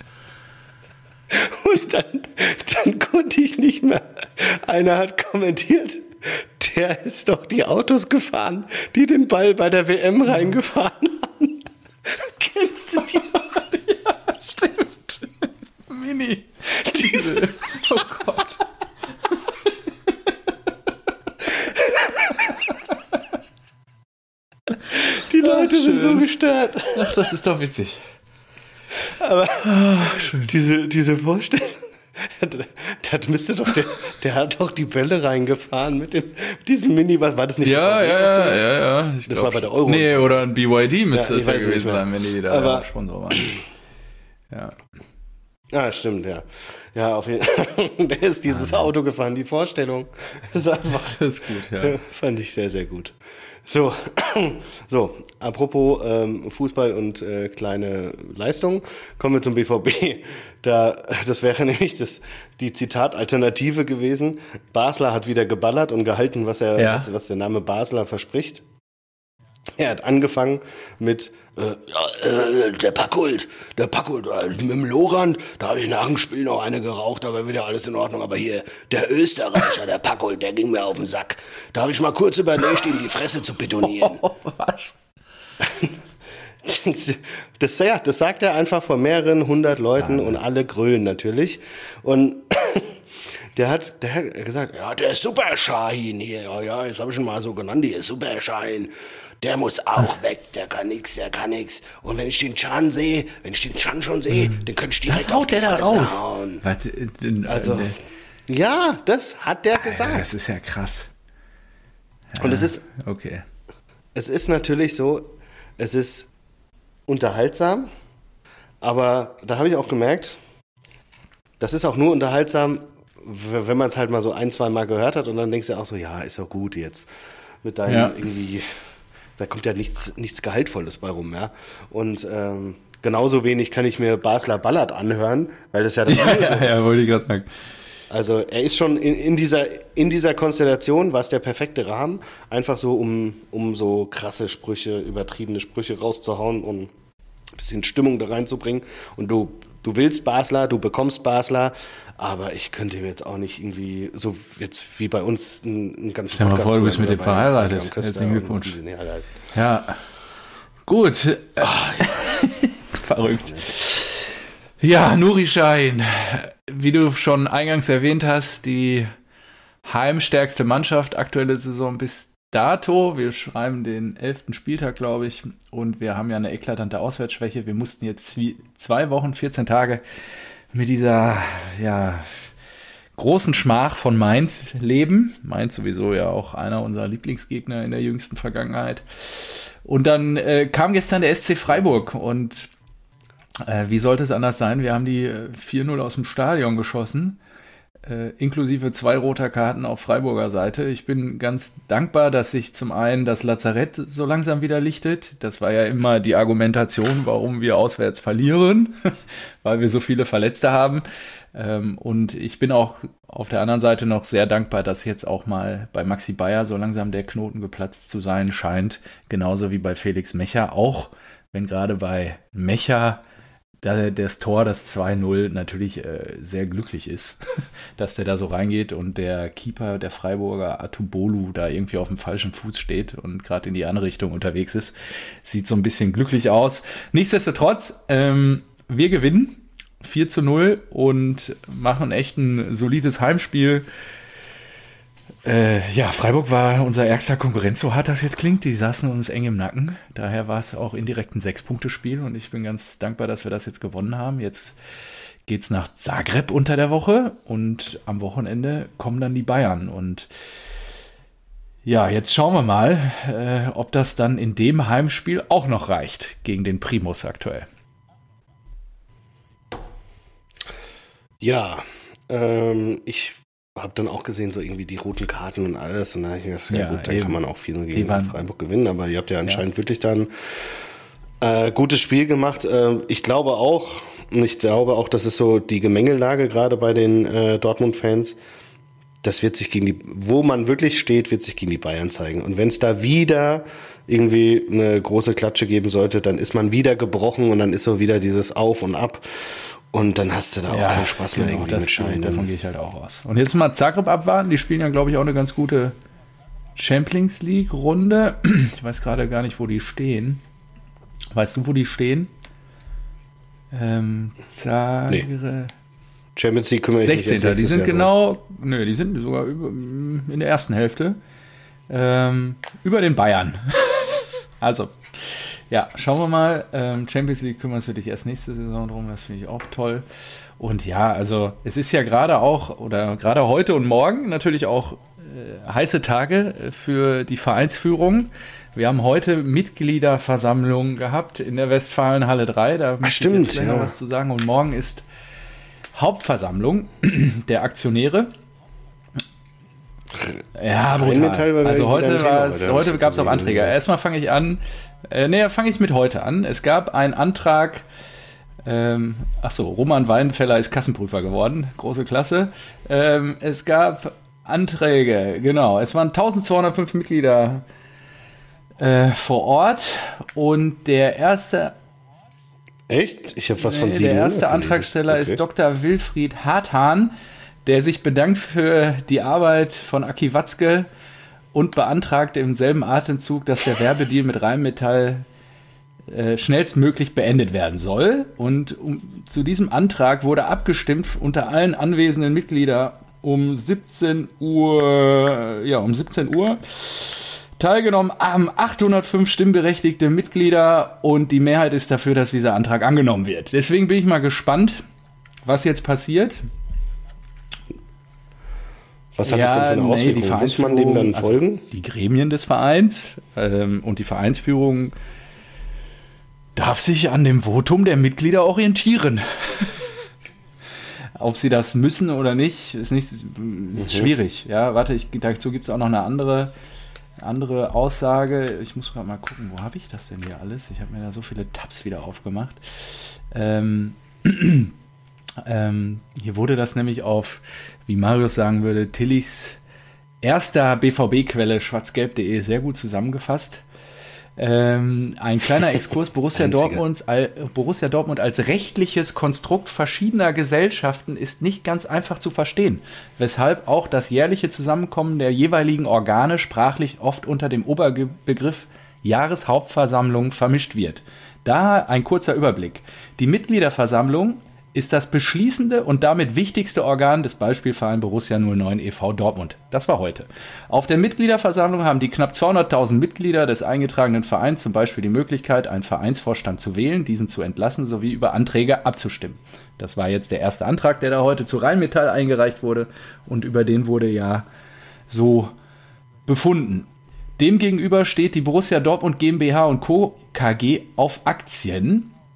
Und dann, dann konnte ich nicht mehr. Einer hat kommentiert, der ist doch die Autos gefahren, die den Ball bei der W M reingefahren haben. Kennst du die noch? Ja, stimmt. Mini. Diese. Oh Gott. Die Leute Ach, sind so gestört. Ach, das ist doch witzig. Aber Ach, diese, diese Vorstellung, das müsste doch, der, der hat doch die Bälle reingefahren mit dem, diesem Mini, was war das nicht? Ja, ja, ja, ja, ja. Ich das glaub, war bei der Euro. Nee, oder ein B Y D müsste ja, das ja gewesen sein, wenn die da aber, Sponsor waren. Ja. Ah, stimmt, ja. Ja, auf jeden Fall. Der ist dieses ah, Auto gefahren, die Vorstellung. Ist einfach, das ist gut, ja. Fand ich sehr, sehr gut. So, so, apropos ähm, Fußball und äh, kleine Leistungen, kommen wir zum B V B. Da, das wäre nämlich das, die Zitat-Alternative gewesen. Basler hat wieder geballert und gehalten, was, er, ja. was, was der Name Basler verspricht. Er hat angefangen mit äh, ja, äh, der Packult, der Packult, äh, mit dem Lorand, da habe ich nach dem Spiel noch eine geraucht, da war wieder alles in Ordnung, aber hier, der Österreicher, der Packult, der ging mir auf den Sack. Da habe ich mal kurz überlegt, ihm die Fresse zu betonieren. Oh, was? Das, ja, das sagt er einfach vor mehreren hundert Leuten ja. Und alle grölen natürlich. Und der hat, der hat gesagt, ja, der Super Shahin hier, ja, ja, jetzt habe ich ihn mal so genannt, hier, Super Shahin. Der muss auch weg, der kann nix, der kann nix. Und wenn ich den Chan sehe, wenn ich den Chan schon sehe, den könnte ich direkt das haut auf die der Fresse da raus. hauen. Was, äh, also, äh, ja, das hat der gesagt. Ja, das ist ja krass. Ja, und es ist, okay. Es ist natürlich so, es ist unterhaltsam, aber da habe ich auch gemerkt, das ist auch nur unterhaltsam, wenn man es halt mal so ein, zwei Mal gehört hat und dann denkst du auch so, ja, ist doch gut jetzt mit deinem ja. irgendwie... Da kommt ja nichts, nichts Gehaltvolles bei rum, ja. Und ähm, genauso wenig kann ich mir Basler Ballert anhören, weil das ja das ja, ja, ist. Ja, wollte ich gerade sagen. Also er ist schon in, in, dieser, in dieser Konstellation, war es der perfekte Rahmen, einfach so, um, um so krasse Sprüche, übertriebene Sprüche rauszuhauen und ein bisschen Stimmung da reinzubringen. Und du, du willst Basler, du bekommst Basler, aber ich könnte mir jetzt auch nicht irgendwie, so jetzt wie bei uns, einen ganzen Stell mal vor, du bist mit dem verheiratet. Herzlichen Glückwunsch. Ja, gut. Verrückt. Ja, Nuri Sahin, wie du schon eingangs erwähnt hast, die heimstärkste Mannschaft aktuelle Saison bis dato. Wir schreiben den elften Spieltag, glaube ich, und wir haben ja eine eklatante Auswärtsschwäche. Wir mussten jetzt zwei Wochen, vierzehn Tage mit dieser ja, großen Schmach von Mainz leben. Mainz sowieso ja auch einer unserer Lieblingsgegner in der jüngsten Vergangenheit. Und dann äh, kam gestern der S C Freiburg und äh, wie sollte es anders sein? Wir haben die vier null aus dem Stadion geschossen. äh, inklusive zwei roter Karten auf Freiburger Seite. Ich bin ganz dankbar, dass sich zum einen das Lazarett so langsam wieder lichtet. Das war ja immer die Argumentation, warum wir auswärts verlieren, weil wir so viele Verletzte haben. Ähm, und ich bin auch auf der anderen Seite noch sehr dankbar, dass jetzt auch mal bei Maxi Bayer so langsam der Knoten geplatzt zu sein scheint. Genauso wie bei Felix Mecha, auch wenn gerade bei Mecha da das Tor, das zwei null, natürlich äh, sehr glücklich ist, dass der da so reingeht und der Keeper, der Freiburger Atubolu, da irgendwie auf dem falschen Fuß steht und gerade in die andere Richtung unterwegs ist. Sieht so ein bisschen glücklich aus. Nichtsdestotrotz, ähm, wir gewinnen vier zu null und machen echt ein solides Heimspiel. Äh, ja, Freiburg war unser ärgster Konkurrent, so hart das jetzt klingt. Die saßen uns eng im Nacken. Daher war es auch indirekt ein Sechs-Punkte-Spiel und ich bin ganz dankbar, dass wir das jetzt gewonnen haben. Jetzt geht's nach Zagreb unter der Woche und am Wochenende kommen dann die Bayern. Und ja, jetzt schauen wir mal, äh, ob das dann in dem Heimspiel auch noch reicht gegen den Primus aktuell. Ja, ähm, ich habe dann auch gesehen, so irgendwie die roten Karten und alles. Und da habe ich gedacht, ja, ja gut, dann eben. Kann man auch viel gegen waren, Freiburg gewinnen. Aber ihr habt ja anscheinend ja. wirklich dann äh, gutes Spiel gemacht. Äh, ich glaube auch, und ich glaube auch, das ist so die Gemengelage gerade bei den äh, Dortmund-Fans. Das wird sich gegen die, wo man wirklich steht, wird sich gegen die Bayern zeigen. Und wenn es da wieder irgendwie eine große Klatsche geben sollte, dann ist man wieder gebrochen und dann ist so wieder dieses Auf und Ab. Und dann hast du da ja, auch keinen Spaß mehr genau, irgendwie das, mit Schein. Davon gehe ich halt auch aus. Und jetzt mal Zagreb abwarten. Die spielen ja, glaube ich, auch eine ganz gute Champions League-Runde. Ich weiß gerade gar nicht, wo die stehen. Weißt du, wo die stehen? Ähm, Zagreb. Nee. Champions League kümmere ich mich sechzehnter Die sind Jahr genau, so. Nö, die sind sogar über, in der ersten Hälfte. Ähm, über den Bayern. Also, ja, schauen wir mal. Ähm, Champions League kümmerst du dich erst nächste Saison drum. Das finde ich auch toll. Und ja, also es ist ja gerade auch, oder gerade heute und morgen natürlich auch äh, heiße Tage für die Vereinsführung. Wir haben heute Mitgliederversammlung gehabt in der Westfalenhalle drei. Da möchte stimmt, ich jetzt gleich ja. noch was zu sagen. Und morgen ist Hauptversammlung der Aktionäre. Ja, brutal. Also heute, heute, heute gab es auch Anträge. Erstmal fange ich an. Äh, nee, fange ich mit heute an. Es gab einen Antrag. Ähm, Achso, Roman Weidenfeller ist Kassenprüfer geworden. Große Klasse. Ähm, es gab Anträge, genau. Es waren eintausendzweihundertfünf Mitglieder äh, vor Ort. Und der erste. Echt? Ich habe was von nee, sieben. Der erste Antragsteller okay. ist Doktor Wilfried Harthahn, der sich bedankt für die Arbeit von Aki Watzke und beantragt im selben Atemzug, dass der Werbedeal mit Rheinmetall äh, schnellstmöglich beendet werden soll. Und um, zu diesem Antrag wurde abgestimmt unter allen anwesenden Mitgliedern um siebzehn Uhr. Ja, um siebzehn Uhr. Teilgenommen haben achthundertfünf stimmberechtigte Mitglieder und die Mehrheit ist dafür, dass dieser Antrag angenommen wird. Deswegen bin ich mal gespannt, was jetzt passiert. Was hat ja, das denn für eine Auswirkung? Nee, muss man dem dann folgen? Also die Gremien des Vereins ähm, und die Vereinsführung darf sich an dem Votum der Mitglieder orientieren. Ob sie das müssen oder nicht, ist nicht ist mhm. schwierig. Ja, warte, ich, dazu gibt es auch noch eine andere, andere Aussage. Ich muss gerade mal gucken, wo habe ich das denn hier alles? Ich habe mir da so viele Tabs wieder aufgemacht. Ähm, ähm, hier wurde das nämlich auf, wie Marius sagen würde, Tillichs erster B V B-Quelle schwarzgelb punkt de sehr gut zusammengefasst. Ähm, ein kleiner Exkurs, Borussia Dortmund, Borussia Dortmund als rechtliches Konstrukt verschiedener Gesellschaften ist nicht ganz einfach zu verstehen, weshalb auch das jährliche Zusammenkommen der jeweiligen Organe sprachlich oft unter dem Oberbegriff Jahreshauptversammlung vermischt wird. Daher ein kurzer Überblick. Die Mitgliederversammlung ist das beschließende und damit wichtigste Organ des Beispielvereins Borussia null neun e V Dortmund. Das war heute. Auf der Mitgliederversammlung haben die knapp zweihunderttausend Mitglieder des eingetragenen Vereins zum Beispiel die Möglichkeit, einen Vereinsvorstand zu wählen, diesen zu entlassen sowie über Anträge abzustimmen. Das war jetzt der erste Antrag, der da heute zu Rheinmetall eingereicht wurde und über den wurde ja so befunden. Demgegenüber steht die Borussia Dortmund GmbH und Co. K G auf Aktien.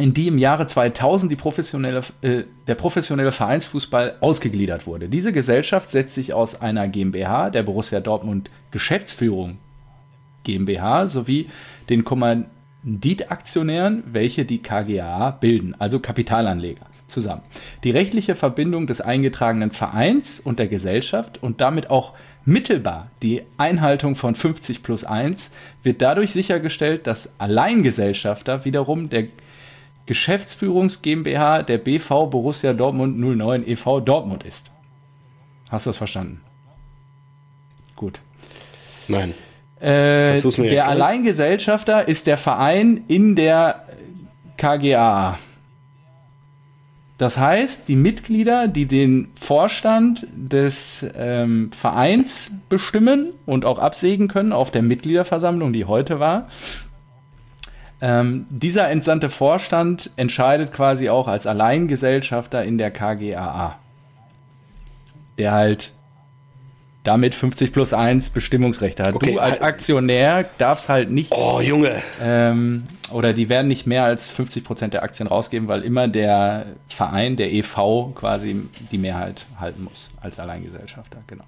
in die im Jahre zweitausend die professionelle, äh, der professionelle Vereinsfußball ausgegliedert wurde. Diese Gesellschaft setzt sich aus einer GmbH, der Borussia Dortmund Geschäftsführung GmbH, sowie den Kommanditaktionären, welche die K G A A bilden, also Kapitalanleger, zusammen. Die rechtliche Verbindung des eingetragenen Vereins und der Gesellschaft und damit auch mittelbar die Einhaltung von fünfzig plus eins wird dadurch sichergestellt, dass Alleingesellschafter wiederum der Geschäftsführungs GmbH der B V Borussia Dortmund null neun e V Dortmund ist. Hast du das verstanden? Gut. Nein. Äh, der Alleingesellschafter ist der Verein in der K G A A. Das heißt, die Mitglieder, die den Vorstand des ähm, Vereins bestimmen und auch absägen können auf der Mitgliederversammlung, die heute war, ähm, dieser entsandte Vorstand entscheidet quasi auch als Alleingesellschafter in der K G A A, der halt damit fünfzig plus eins Bestimmungsrecht hat. Okay, du als Aktionär darfst halt nicht... Oh, Junge! Ähm, oder die werden nicht mehr als fünfzig Prozent der Aktien rausgeben, weil immer der Verein, der E V, quasi die Mehrheit halten muss als Alleingesellschafter. Genau.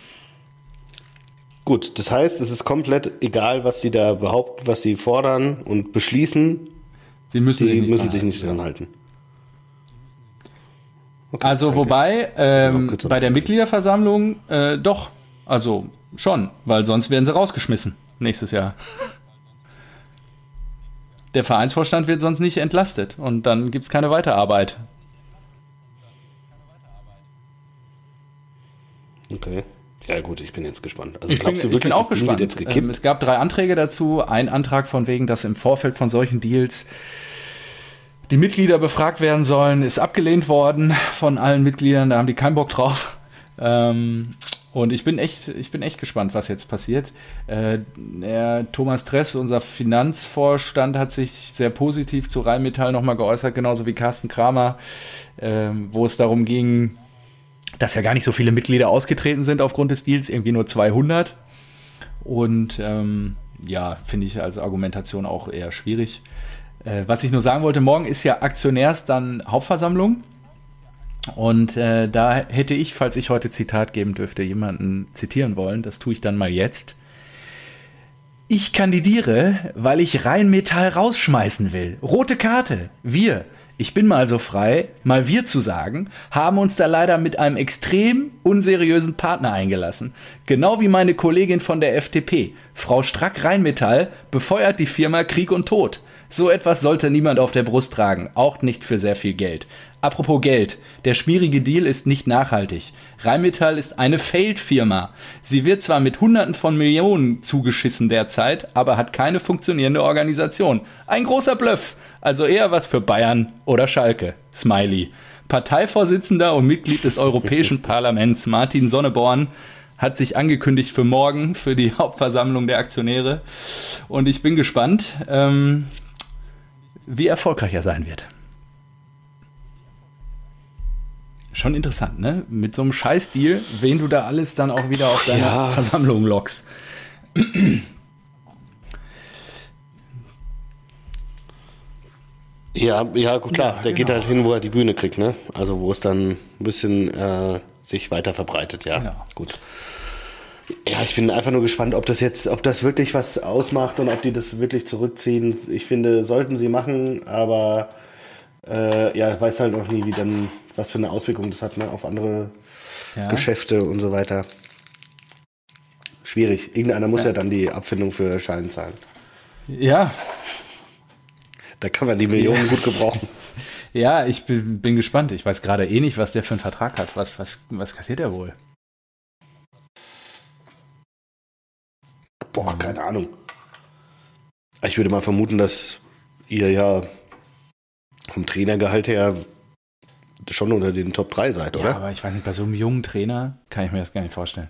Gut, das heißt, es ist komplett egal, was sie da behaupten, was sie fordern und beschließen. Sie müssen die sich nicht müssen dran sich nicht halten. dran halten. Okay, also danke. wobei ähm, bei der Mitgliederversammlung äh, doch, also schon, weil sonst werden sie rausgeschmissen nächstes Jahr. Der Vereinsvorstand wird sonst nicht entlastet und dann gibt es keine Weiterarbeit. Okay. Ja gut, ich bin jetzt gespannt. Also ich bin, glaubst du ich wirklich, bin auch das Ding gespannt. wird jetzt gekippt? Ähm, es gab drei Anträge dazu. Ein Antrag von wegen, dass im Vorfeld von solchen Deals die Mitglieder befragt werden sollen, ist abgelehnt worden von allen Mitgliedern. Da haben die keinen Bock drauf. Ähm, und ich bin echt, ich bin echt gespannt, was jetzt passiert. Äh, der Thomas Tress, unser Finanzvorstand, hat sich sehr positiv zu Rheinmetall nochmal geäußert, genauso wie Carsten Kramer, äh, wo es darum ging, dass ja gar nicht so viele Mitglieder ausgetreten sind aufgrund des Deals, irgendwie nur zweihundert. Und ähm, ja, finde ich als Argumentation auch eher schwierig. Äh, was ich nur sagen wollte, morgen ist ja Aktionärs dann Hauptversammlung. Und äh, da hätte ich, falls ich heute Zitat geben dürfte, jemanden zitieren wollen. Das tue ich dann mal jetzt. Ich kandidiere, weil ich Rheinmetall rausschmeißen will. Rote Karte. Wir. Ich bin mal so frei, mal wir zu sagen, haben uns da leider mit einem extrem unseriösen Partner eingelassen. Genau wie meine Kollegin von der F D P. Frau Strack-Rheinmetall befeuert die Firma Krieg und Tod. So etwas sollte niemand auf der Brust tragen, auch nicht für sehr viel Geld. Apropos Geld, der schmierige Deal ist nicht nachhaltig. Rheinmetall ist eine Failed-Firma. Sie wird zwar mit Hunderten von Millionen zugeschissen derzeit, aber hat keine funktionierende Organisation. Ein großer Bluff, also eher was für Bayern oder Schalke. Smiley. Parteivorsitzender und Mitglied des Europäischen Parlaments Martin Sonneborn hat sich angekündigt für morgen, für die Hauptversammlung der Aktionäre. Und ich bin gespannt, ähm, wie erfolgreich er sein wird. Schon interessant, ne? Mit so einem Scheißdeal, wen du da alles dann auch wieder auf deine ja. Versammlung lockst. Ja, ja, klar. Ja, der genau. geht halt hin, wo er die Bühne kriegt, ne? Also wo es dann ein bisschen äh, sich weiter verbreitet, ja. Genau. Gut. Ja, ich bin einfach nur gespannt, ob das jetzt, ob das wirklich was ausmacht und ob die das wirklich zurückziehen. Ich finde, sollten sie machen, aber äh, ja, ich weiß halt noch nie, wie dann, was für eine Auswirkung das hat, ne, auf andere ja. Geschäfte und so weiter. Schwierig. Irgendeiner muss ja, ja dann die Abfindung für Schalen zahlen. Ja. Da kann man die Millionen ja. gut gebrauchen. Ja, ich bin, bin gespannt. Ich weiß gerade eh nicht, was der für einen Vertrag hat. Was, was, was kassiert er wohl? Boah, keine Ahnung. Ich würde mal vermuten, dass ihr ja vom Trainergehalt her schon unter den Top drei seid, oder? Ja, aber ich weiß nicht, bei so einem jungen Trainer kann ich mir das gar nicht vorstellen.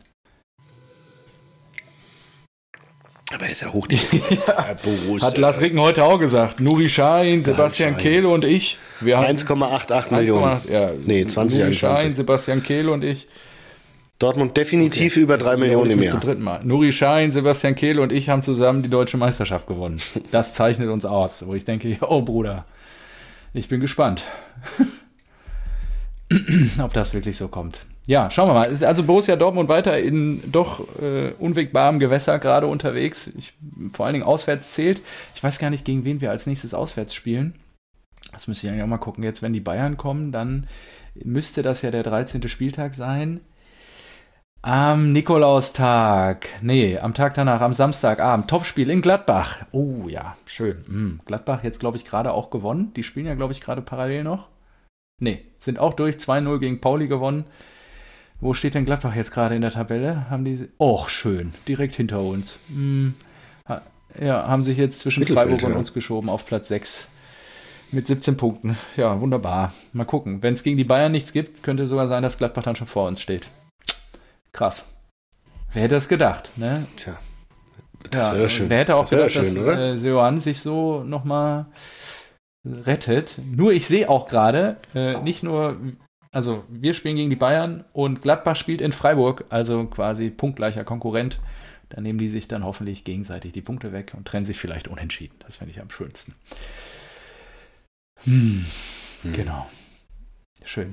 Aber er ist ja hoch. ja. Hat Lars Ricken heute auch gesagt. Nuri Sahin, Sebastian Kehle und ich. eins Komma achtzig Millionen. Ja, nee, zwanzig Nuri Sahin, Sebastian Kehle und ich. Dortmund definitiv okay. über drei Millionen im Jahr. Zum dritten Mal. Nuri Sahin, Sebastian Kehl und ich haben zusammen die deutsche Meisterschaft gewonnen. Das zeichnet uns aus. Wo ich denke, oh Bruder, Ich bin gespannt, ob das wirklich so kommt. Ja, schauen wir mal. Also Borussia Dortmund weiter in doch äh, unwegbarem Gewässer gerade unterwegs. Ich, vor allen Dingen auswärts zählt. Ich weiß gar nicht, gegen wen wir als nächstes auswärts spielen. Das müsste ich eigentlich auch mal gucken. Jetzt, wenn die Bayern kommen, dann müsste das ja der dreizehnte Spieltag sein. Am Nikolaustag, nee, am Tag danach, am Samstagabend, Topspiel in Gladbach. Oh ja, schön. Mm, Gladbach jetzt, glaube ich, gerade auch gewonnen. Die spielen ja, glaube ich, gerade parallel noch. Nee, sind auch durch, zwei null gegen Pauli gewonnen. Wo steht denn Gladbach jetzt gerade in der Tabelle? Haben die, oh, schön, direkt hinter uns. Mm, ha, ja, haben sich jetzt zwischen Freiburg und ja. uns geschoben auf Platz sechs. Mit siebzehn Punkten. Ja, wunderbar. Mal gucken. Wenn es gegen die Bayern nichts gibt, könnte sogar sein, dass Gladbach dann schon vor uns steht. Krass. Wer hätte das gedacht, ne? Tja, das wäre ja, schön. Wer hätte auch gedacht, schön, dass oder? äh, Seoane sich so nochmal rettet. Nur ich sehe auch gerade, äh, nicht nur, also wir spielen gegen die Bayern und Gladbach spielt in Freiburg, also quasi punktgleicher Konkurrent. Da nehmen die sich dann hoffentlich gegenseitig die Punkte weg und trennen sich vielleicht unentschieden. Das fände ich am schönsten. Hm. Hm. Genau. Schön.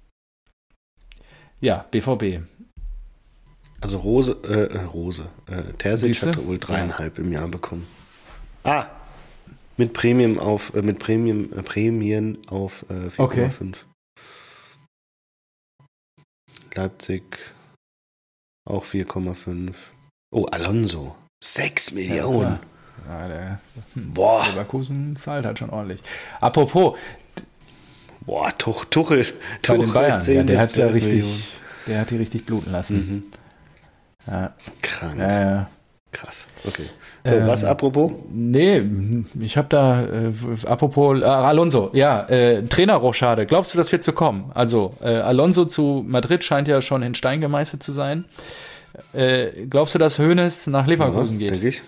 Ja, B V B. Also Rose, äh, Rose, äh, Terzic hat wohl dreieinhalb ja. im Jahr bekommen. Ah, mit Premium auf, äh, mit Premium, äh, Prämien auf äh, vier Komma fünf. Okay. Leipzig auch vier Komma fünf. Oh, Alonso, sechs Millionen. Ja, ja, der Boah. Leverkusen zahlt halt schon ordentlich. Apropos, boah, Tuch, Tuchel, bei Tuchel den Bayern, ja, der hat ja richtig, Millionen. der hat die richtig bluten lassen. Mhm. Ja. Krank. Ja, ja. Krass. Okay. So, ähm, was apropos? Nee, ich habe da, äh, apropos, äh, Alonso, ja, äh, Trainerrochade. Glaubst du, das wird so kommen? Also, äh, Alonso zu Madrid scheint ja schon in Stein gemeißelt zu sein. Äh, glaubst du, dass Hoeneß nach Leverkusen ja, geht? Denke ich.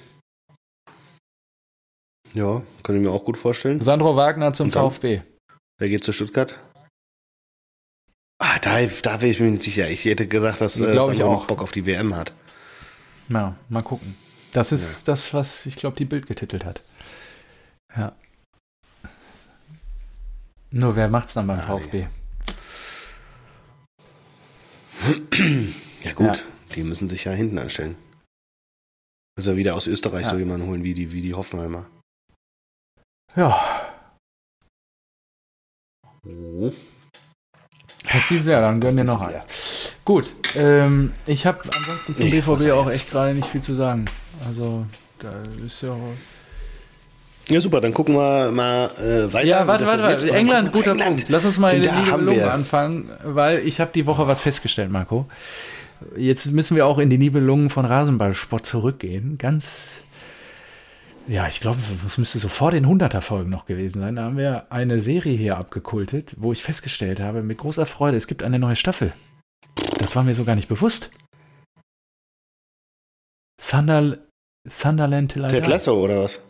Ja, kann ich mir auch gut vorstellen. Sandro Wagner zum VfB. Wer geht zu Stuttgart? Ah, da, da bin ich mir nicht sicher. Ich hätte gesagt, dass äh, Sandro noch Bock auf die W M hat. Ja, mal gucken. Das ist ja. das, was ich glaube, die Bild getitelt hat. Ja. Nur wer macht's dann beim ah, VfB? Nee. Ja gut, ja. Die müssen sich ja hinten anstellen. Also wieder aus Österreich ja. so jemanden holen wie die, wie die Hoffenheimer. Ja. Oh. Passt dieses Jahr, dann gönnen wir noch eins. Gut, ähm, ich habe ansonsten zum nee, B V B auch echt gerade nicht viel zu sagen. Also, da ist ja... Ja, super, dann gucken wir mal äh, weiter. Ja, warte, warte, warte. England, guter England. Punkt. Lass uns mal in den Nibelungen anfangen, weil ich habe die Woche was festgestellt, Marco. Jetzt müssen wir auch in die Nibelungen von Rasenballsport zurückgehen. Ganz... Ja, ich glaube, es müsste so vor den hunderter-Folgen noch gewesen sein. Da haben wir eine Serie hier abgekultet, wo ich festgestellt habe, mit großer Freude, es gibt eine neue Staffel. Das war mir so gar nicht bewusst. Sunderl- Sunderland Till I Die. Ted Lasso oder was?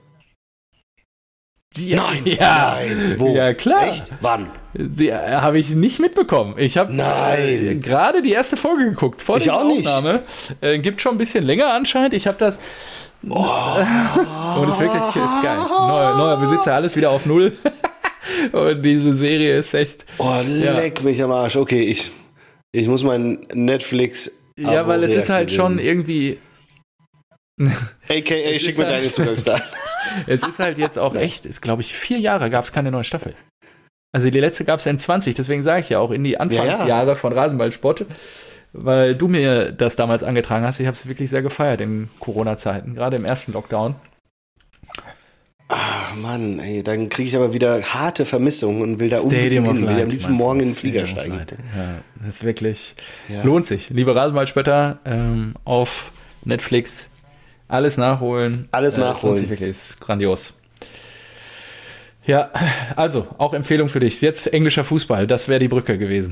Ja, nein, ja, nein, wo? Ja, klar. Echt? Wann? Die äh, habe ich nicht mitbekommen. Ich habe äh, gerade die erste Folge geguckt, vor der Aufnahme. Äh, gibt schon ein bisschen länger anscheinend. Ich habe das... Oh. Und es ist wirklich ist geil. Neuer, neuer Besitzer, alles wieder auf Null. Und diese Serie ist echt... Oh, leck ja. mich am Arsch. Okay, ich, ich muss mein Netflix... Ja, weil es ist halt schon irgendwie... A K A, schick mir halt, deine Zugangsdaten. Es ist halt jetzt auch echt, ist glaube ich, vier Jahre gab es keine neue Staffel. Also die letzte gab es ja in zwanzig, deswegen sage ich ja auch in die Anfangsjahre ja, ja. von Rasenballsport, weil du mir das damals angetragen hast. Ich habe es wirklich sehr gefeiert in Corona-Zeiten, gerade im ersten Lockdown. Ach Mann, ey, dann kriege ich aber wieder harte Vermissungen und will da Stadium unbedingt will ja am liebsten morgen in den Flieger steigen. Ja, das ist wirklich, ja. lohnt sich. Liebe Rasenballspötter, ähm, auf Netflix alles nachholen. Alles äh, nachholen. Das ist wirklich ist grandios. Ja, also, auch Empfehlung für dich. Jetzt englischer Fußball, das wäre die Brücke gewesen.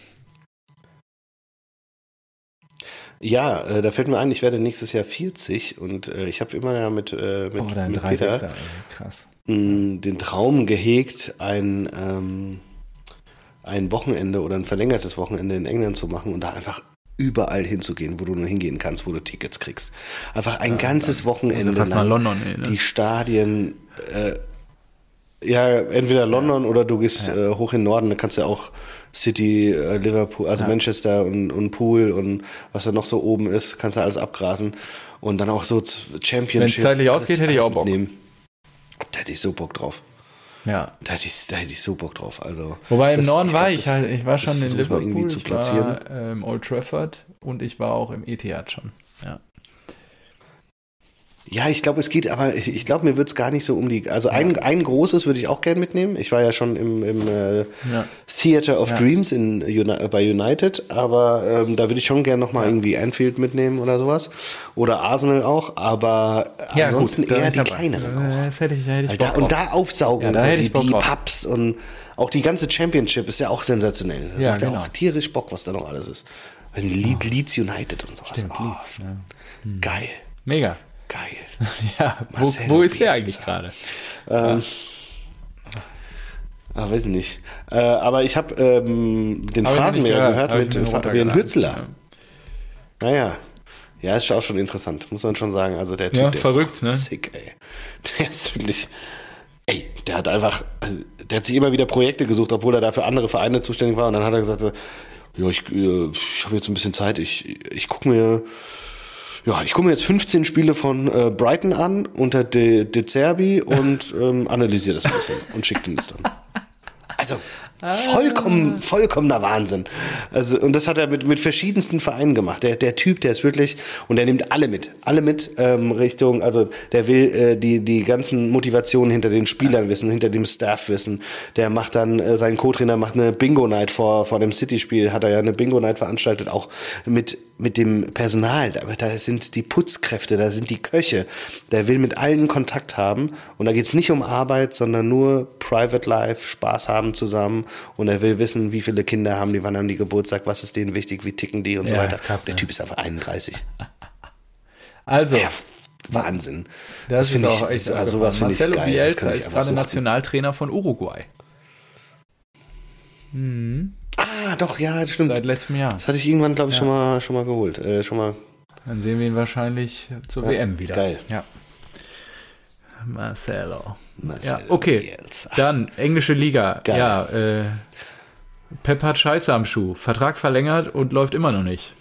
Ja, äh, da fällt mir ein, ich werde nächstes Jahr vierzig und äh, ich habe immer ja mit, äh, mit, oh, mit Peter also, krass. mh, den Traum gehegt, ein, ähm, ein Wochenende oder ein verlängertes Wochenende in England zu machen und da einfach überall hinzugehen, wo du nur hingehen kannst, wo du Tickets kriegst. Einfach ein ja, ganzes Wochenende also fast lang mal London, ey, ne? Die Stadien äh, Ja, entweder London ja. oder du gehst ja. äh, hoch in den Norden, da kannst du ja auch City, äh, Liverpool, also ja. Manchester und, und Pool und was da noch so oben ist, kannst du alles abgrasen und dann auch so Championship. Wenn es zeitlich ausgeht, hätte ich auch Bock. Mitnehmen. Da hätte ich so Bock drauf. Ja. Da hätte ich, da hätte ich so Bock drauf. Also, Wobei im das, Norden ich war glaub, ich halt, ich war schon in Liverpool, zu ich war ähm, Old Trafford und ich war auch im Etihad schon. Ja. Ja, ich glaube, es geht, aber ich, ich glaube, mir wird es gar nicht so um die. Also ein, ja. ein großes würde ich auch gerne mitnehmen. Ich war ja schon im, im äh, ja. Theater of ja. Dreams in, Uni- bei United, aber ähm, da würde ich schon gerne nochmal ja. irgendwie Anfield mitnehmen oder sowas. Oder Arsenal auch, aber ja, ansonsten gut, eher die dabei. kleineren auch. Das hätte ich, hätte ich da, und da aufsaugen, ja, da so, die, die drauf. Pubs und auch die ganze Championship ist ja auch sensationell. Das ja, macht genau. ja auch tierisch Bock, was da noch alles ist. Leeds, Leeds United und sowas. Stimmt, oh, Leeds, ja. hm. Geil. Mega. Geil. Ja, wo, wo ist der eigentlich gerade? Ähm, ah, weiß ich nicht. Äh, aber ich habe ähm, den hab Phrasenmäher gehört, gehört mit Fabian Hützler. Ja. Naja. Ja, ist auch schon interessant, muss man schon sagen. Also der Typ, ja, der verrückt, ist ne? sick, ey. Der ist wirklich, ey, der hat einfach, also, der hat sich immer wieder Projekte gesucht, obwohl er da für andere Vereine zuständig war. Und dann hat er gesagt, so, ja, ich, ich habe jetzt ein bisschen Zeit, ich, ich gucke mir Ja, ich gucke mir jetzt fünfzehn Spiele von äh, Brighton an unter De, De Zerbi und ähm, analysiere das ein bisschen und schicke den das dann. Also vollkommen, vollkommener Wahnsinn. Also, und das hat er mit, mit verschiedensten Vereinen gemacht. Der, der Typ, der ist wirklich, und der nimmt alle mit, alle mit ähm, Richtung, also der will äh, die, die ganzen Motivationen hinter den Spielern wissen, hinter dem Staff wissen. Der macht dann, äh, sein Co-Trainer macht eine Bingo-Night vor, vor dem City-Spiel, hat er ja eine Bingo-Night veranstaltet, auch mit, mit dem Personal. Da, da sind die Putzkräfte, da sind die Köche. Der will mit allen Kontakt haben und da geht's nicht um Arbeit, sondern nur Private Life, Spaß haben zusammen. Und er will wissen, wie viele Kinder haben die, wann haben die Geburtstag, was ist denen wichtig, wie ticken die und ja, so weiter. Krass, der ne? Typ ist einfach einunddreißig. Also. Ja, Wahnsinn. Das, das finde ich, echt also sowas finde ich geil. Marcelo Bielsa ist gerade suchen. Nationaltrainer von Uruguay. Mhm. Ah, doch, ja, das stimmt. Seit letztem Jahr. Das hatte ich irgendwann, glaube ich, ja. schon mal, schon mal geholt. Äh, schon mal. Dann sehen wir ihn wahrscheinlich zur ja, W M wieder. Geil. Ja. Marcelo. Marcelo ja, okay. Bielsa. Dann englische Liga. Geil. Ja, äh, Pep hat Scheiße am Schuh. Vertrag verlängert und läuft immer noch nicht.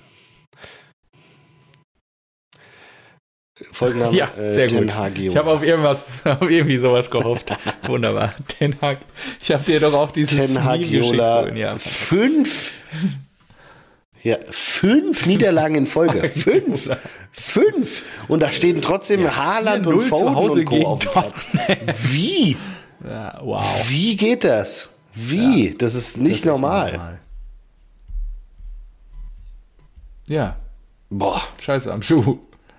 Folgenname, ja, sehr äh, gut. Ten Hag. Ich habe auf irgendwas, auf irgendwie sowas gehofft. Wunderbar. Ten Hag. Ich habe dir doch auch dieses Ten Hag geschickt. Ja, fünf. Ja, fünf Niederlagen in Folge. Fünf. Fünf. Und da stehen trotzdem ja, Haaland und Foden und Co. auf dem Platz. Wie? Ja, wow. Wie geht das? Wie? Ja, das ist nicht das normal. Ist normal. Ja. Boah. Scheiße am Schuh.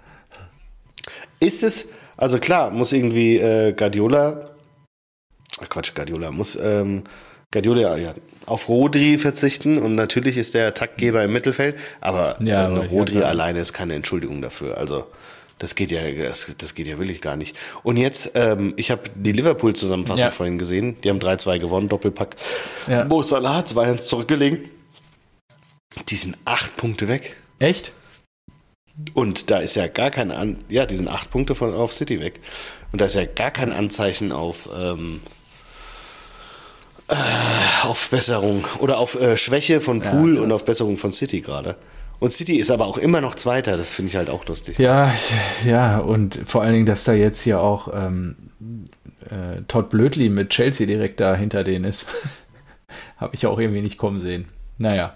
Ist es, also klar, muss irgendwie äh, Guardiola, ach Quatsch, Guardiola, muss ähm, Guardiola ja, auf Rodri verzichten und natürlich ist der Taktgeber im Mittelfeld, aber ja, äh, Rodri alleine ist keine Entschuldigung dafür, also das geht ja, das, das geht ja wirklich gar nicht. Und jetzt, ähm, ich habe die Liverpool-Zusammenfassung ja. vorhin gesehen, die haben drei zwei gewonnen, Doppelpack. Ja. Mo Salah hat zwei eins zurückgelegen. Die sind acht Punkte weg. Echt? Und da ist ja gar kein An ja, die sind acht Punkte von auf City weg. Und da ist ja gar kein Anzeichen auf ähm, äh, auf Besserung oder auf äh, Schwäche von Pool ja, ja. und auf Besserung von City gerade. Und City ist aber auch immer noch Zweiter, das finde ich halt auch lustig. Ja, ja, und vor allen Dingen, dass da jetzt hier auch ähm, äh, Todd Blödli mit Chelsea direkt da hinter denen ist. Habe ich auch irgendwie nicht kommen sehen. Naja.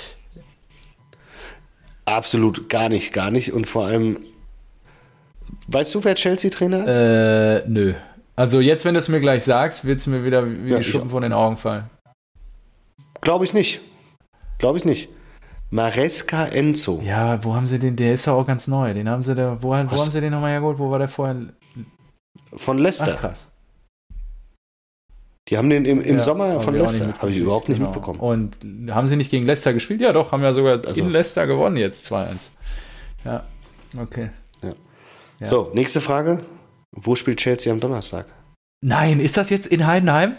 Absolut gar nicht, gar nicht. Und vor allem, weißt du, wer Chelsea-Trainer ist? Äh, nö. Also jetzt, wenn du es mir gleich sagst, wird es mir wieder wie ja, die Schuppen von den Augen fallen. Glaube ich nicht. Glaube ich nicht. Maresca Enzo. Ja, wo haben sie den? Der ist ja auch ganz neu. Den haben sie da, wo, wo haben sie den nochmal hergeholt? Wo war der vorher? Von Leicester. Ach, krass. Die haben den im, im ja, Sommer von Leicester, habe ich überhaupt nicht genau. mitbekommen. Und haben sie nicht gegen Leicester gespielt? Ja doch, haben ja sogar also. in Leicester gewonnen jetzt zwei eins. Ja, okay. Ja. Ja. So, nächste Frage. Wo spielt Chelsea am Donnerstag? Nein, ist das jetzt in Heidenheim?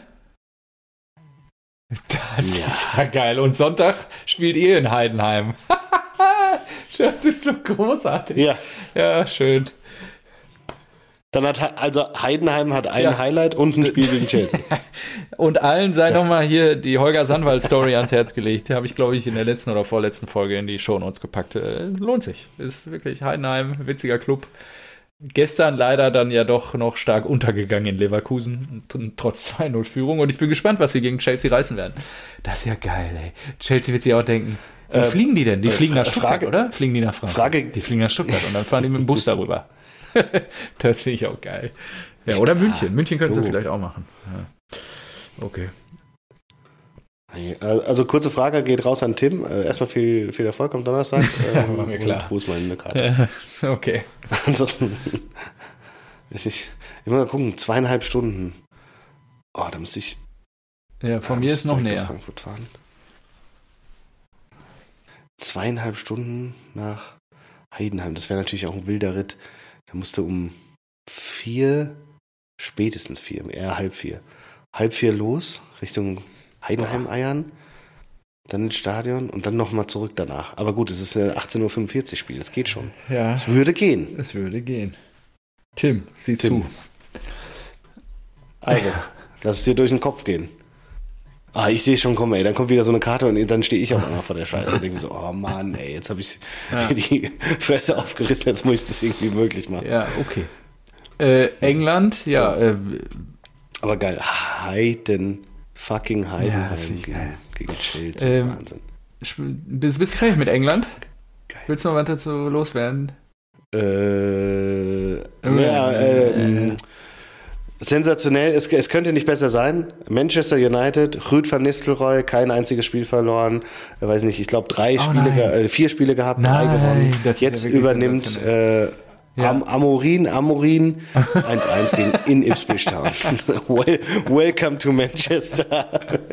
Das ja. ist ja geil. Und Sonntag spielt ihr in Heidenheim. Das ist so großartig. Ja. Ja, schön. Dann hat also Heidenheim hat ein Ja. Highlight und ein Spiel gegen Chelsea. Und allen sei nochmal hier die Holger Sandwald-Story ans Herz gelegt. Die habe ich, glaube ich, in der letzten oder vorletzten Folge in die Shownotes gepackt. Äh, lohnt sich. Ist wirklich Heidenheim, witziger Club. Gestern leider dann ja doch noch stark untergegangen in Leverkusen, t- trotz zwei null Führung. Und ich bin gespannt, was sie gegen Chelsea reißen werden. Das ist ja geil, ey. Chelsea wird sich auch denken, wo Äh, fliegen die denn? Die äh, fliegen Fra- nach Stuttgart, Frage- oder? Fliegen die nach Frankfurt? Frage- Die fliegen nach Stuttgart und dann fahren die mit dem Bus darüber. Das finde ich auch geil. Ja, Ja, oder klar. München. München können sie Du. vielleicht auch machen. Ja. Okay. Also kurze Frage geht raus an Tim. Äh, Erstmal viel, viel Erfolg am Donnerstag. Ja, Ähm, war mir klar. Und wo ist meine Karte? Okay. Ansonsten, ich, ich muss mal gucken, zweieinhalb Stunden. Oh, da müsste ich. Ja, von da mir müsste ist ich noch direkt nach näher. Frankfurt fahren. Zweieinhalb Stunden nach Heidenheim. Das wäre natürlich auch ein wilder Ritt. Da musste um vier, spätestens vier, eher halb vier. Halb vier los, Richtung Heidenheim eiern, dann ins Stadion und dann nochmal zurück danach. Aber gut, es ist ein achtzehn Uhr fünfundvierzig Spiel, das geht schon. Ja, Es würde gehen. es würde gehen. Tim, sieh Tim. zu. Also, lass es dir durch den Kopf gehen. Ah, ich sehe es schon kommen, ey. Dann kommt wieder so eine Karte und dann stehe ich auf einmal vor der Scheiße und denke so, oh Mann, ey, jetzt habe ich Ja. die Fresse aufgerissen, jetzt muss ich das irgendwie möglich machen. Ja, okay. Äh, England, ja, äh, Aber geil, Heiden, fucking Ja, Heidenheim das find ich gegen, geil. gegen Chelsea, Ähm, Wahnsinn. sp- bist, bist du fertig mit England? Geil. Willst du noch was dazu loswerden? Äh, naja, äh, Äh. sensationell, es, es könnte nicht besser sein. Manchester United, Ruud van Nistelrooy, kein einziges Spiel verloren. Ich weiß nicht, ich glaube drei Oh, Spiele, nein. ge- äh, vier Spiele gehabt, drei Nein, gewonnen. das ist ja Jetzt wirklich übernimmt sensationell. äh, Ja. Am, Amorin, Amorin eins eins gegen in Ipswich Town. well, welcome to Manchester.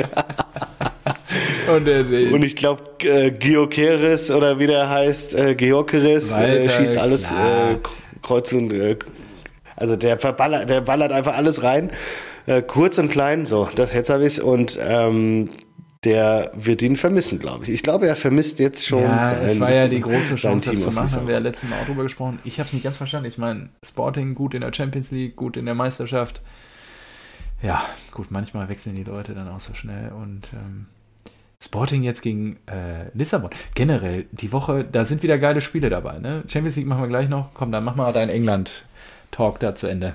Und, äh, Und ich glaube, äh, Gyökeres oder wie der heißt, äh, Gyökeres äh, Walter, schießt alles klar. äh, kreuz und äh, also der verballert, der ballert einfach alles rein, äh, kurz und klein, so, das jetzt habe ich und ähm, der wird ihn vermissen, glaube ich. Ich glaube, er vermisst jetzt schon ja, sein, es war ja die große sein Chance, das Team zu aus machen. Lissabon. Haben wir ja letztes Mal auch drüber gesprochen. Ich habe es nicht ganz verstanden. Ich meine, Sporting gut in der Champions League, gut in der Meisterschaft. Ja, gut, manchmal wechseln die Leute dann auch so schnell. Und ähm, Sporting jetzt gegen äh, Lissabon. Generell, die Woche, da sind wieder geile Spiele dabei. Ne? Champions League machen wir gleich noch. Komm, dann mach mal deinen England-Talk da zu Ende.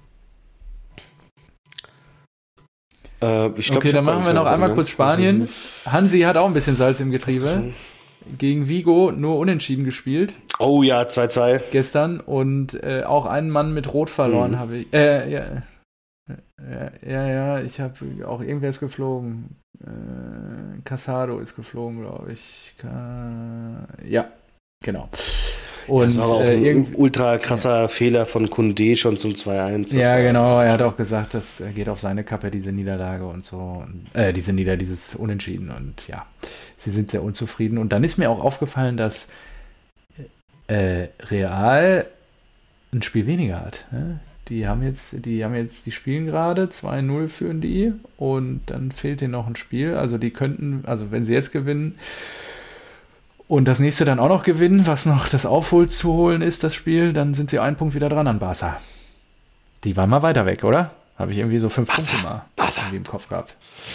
Äh, ich glaub, Okay, ich dann hab machen gar wir nicht noch mehr einmal drin, kurz ne? Spanien. Hansi hat auch ein bisschen Salz im Getriebe. Gegen Vigo nur unentschieden gespielt Oh ja, zwei zwei. gestern und äh, auch einen Mann mit Rot verloren Mhm. habe ich. Äh, ja, ja, ja, ja, ich habe auch irgendwer ist geflogen. Äh, Casado ist geflogen, glaube ich. Ka ja, genau. Und Das war aber auch äh, ein irgend- ultra krasser Fehler von Koundé schon zum zwei eins. Das ja, war- genau, er hat auch gesagt, das äh, geht auf seine Kappe, diese Niederlage und so. Und, äh, diese Nieder, dieses Unentschieden und ja, sie sind sehr unzufrieden. Und dann ist mir auch aufgefallen, dass äh, Real ein Spiel weniger hat. Ne? Die haben jetzt, die haben jetzt, die spielen gerade, zwei null führen die und dann fehlt denen noch ein Spiel. Also die könnten, also wenn sie jetzt gewinnen und das nächste dann auch noch gewinnen, was noch das Aufholt zu holen ist, das Spiel, dann sind sie einen Punkt wieder dran an Barca. Die waren mal weiter weg, oder? Habe ich irgendwie so fünf Punkte mal Barca. irgendwie im Kopf gehabt.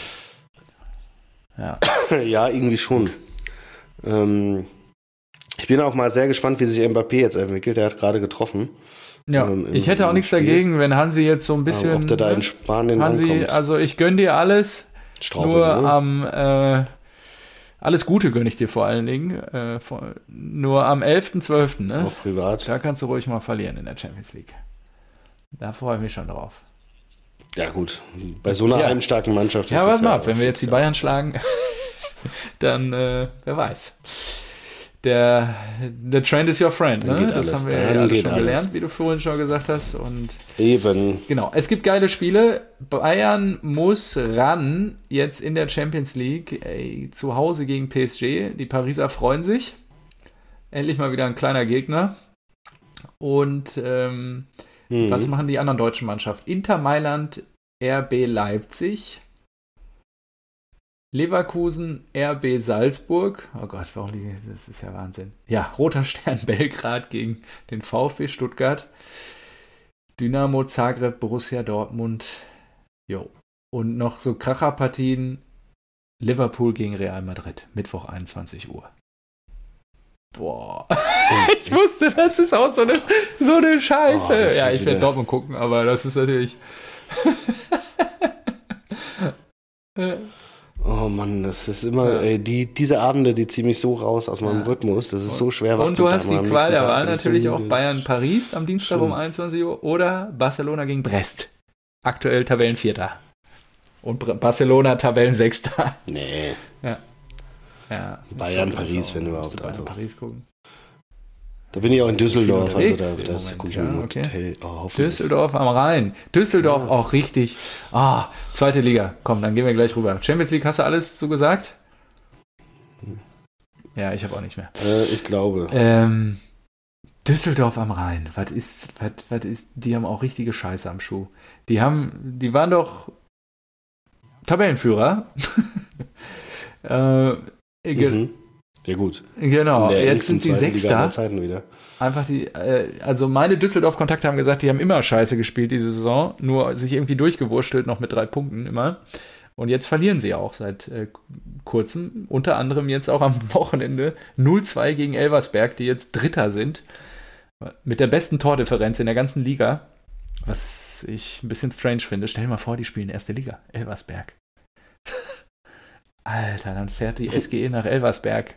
Ja. Ja, irgendwie schon. Ähm, ich bin auch mal sehr gespannt, wie sich Mbappé jetzt entwickelt. Er hat gerade getroffen. Ja, Ähm, im- ich hätte auch im nichts Spiel. dagegen, wenn Hansi jetzt so ein Ähm, bisschen. ob der da in ne? Spanien Hansi, ankommt. also ich gönne dir alles, Straucheln, nur ne? am äh, alles Gute gönne ich dir vor allen Dingen. Äh, vor, nur am elften zwölften Ne? Auch privat. Da kannst du ruhig mal verlieren in der Champions League. Da freue ich mich schon drauf. Ja, gut. Bei so einer Ja. heimstarken Mannschaft Ja, ist warte das mal ab, wenn wir jetzt die ja- Bayern schlagen, dann, äh, wer weiß. Der, der Trend is your friend, Dann ne? geht Das alles, haben wir dann ja alle geht schon alles. gelernt, wie du vorhin schon gesagt hast. Und Eben. genau, es gibt geile Spiele. Bayern muss ran, jetzt in der Champions League, ey, zu Hause gegen P S G. Die Pariser freuen sich. Endlich mal wieder ein kleiner Gegner. Und ähm, Mhm. was machen die anderen deutschen Mannschaften? Inter Mailand, R B Leipzig, Leverkusen, R B Salzburg. Oh Gott, warum die, das ist ja Wahnsinn. Ja, Roter Stern Belgrad gegen den VfB Stuttgart. Dynamo Zagreb, Borussia Dortmund. Jo. Und noch so Kracherpartien. Liverpool gegen Real Madrid. Mittwoch einundzwanzig Uhr. Boah. Ich wusste, das ist auch so eine, so eine Scheiße. Oh, ja, ich wieder... werde Dortmund gucken, aber das ist natürlich... Oh Mann, das ist immer, ja. ey, die, diese Abende, die ziehen mich so raus aus meinem ja. Rhythmus, das ist und, so schwer. Und du hast die Qual der Wahl natürlich auch Bayern-Paris am Dienstag um einundzwanzig Uhr oder Barcelona gegen Brest. Aktuell Tabellenvierter. Und Barcelona Tabellensechster. Nee. Ja. ja Bayern-Paris, wenn überhaupt. Bayern-Paris gucken. Da bin ich auch in Düsseldorf, also da, das gucke ich mir ja, okay. Hotel. Oh, Düsseldorf am Rhein. Düsseldorf ja. auch richtig. Ah, zweite Liga. Komm, dann gehen wir gleich rüber. Champions League, hast du alles so gesagt? Ja, ich habe auch nicht mehr. Äh, ich glaube. Ähm, Düsseldorf am Rhein. Was ist, was, was ist, die haben auch richtige Scheiße am Schuh. Die haben, die waren doch Tabellenführer. äh, mhm. Ja gut. Genau, jetzt sind sie Sechster. Wieder. Einfach die, äh, also meine Düsseldorf-Kontakte haben gesagt, die haben immer Scheiße gespielt diese Saison, nur sich irgendwie durchgewurstelt, noch mit drei Punkten immer. Und jetzt verlieren sie auch seit äh, kurzem, unter anderem jetzt auch am Wochenende null zwei gegen Elversberg, die jetzt Dritter sind, mit der besten Tordifferenz in der ganzen Liga, was ich ein bisschen strange finde. Stell dir mal vor, die spielen erste Liga, Elversberg. Alter, dann fährt die S G E nach Elversberg.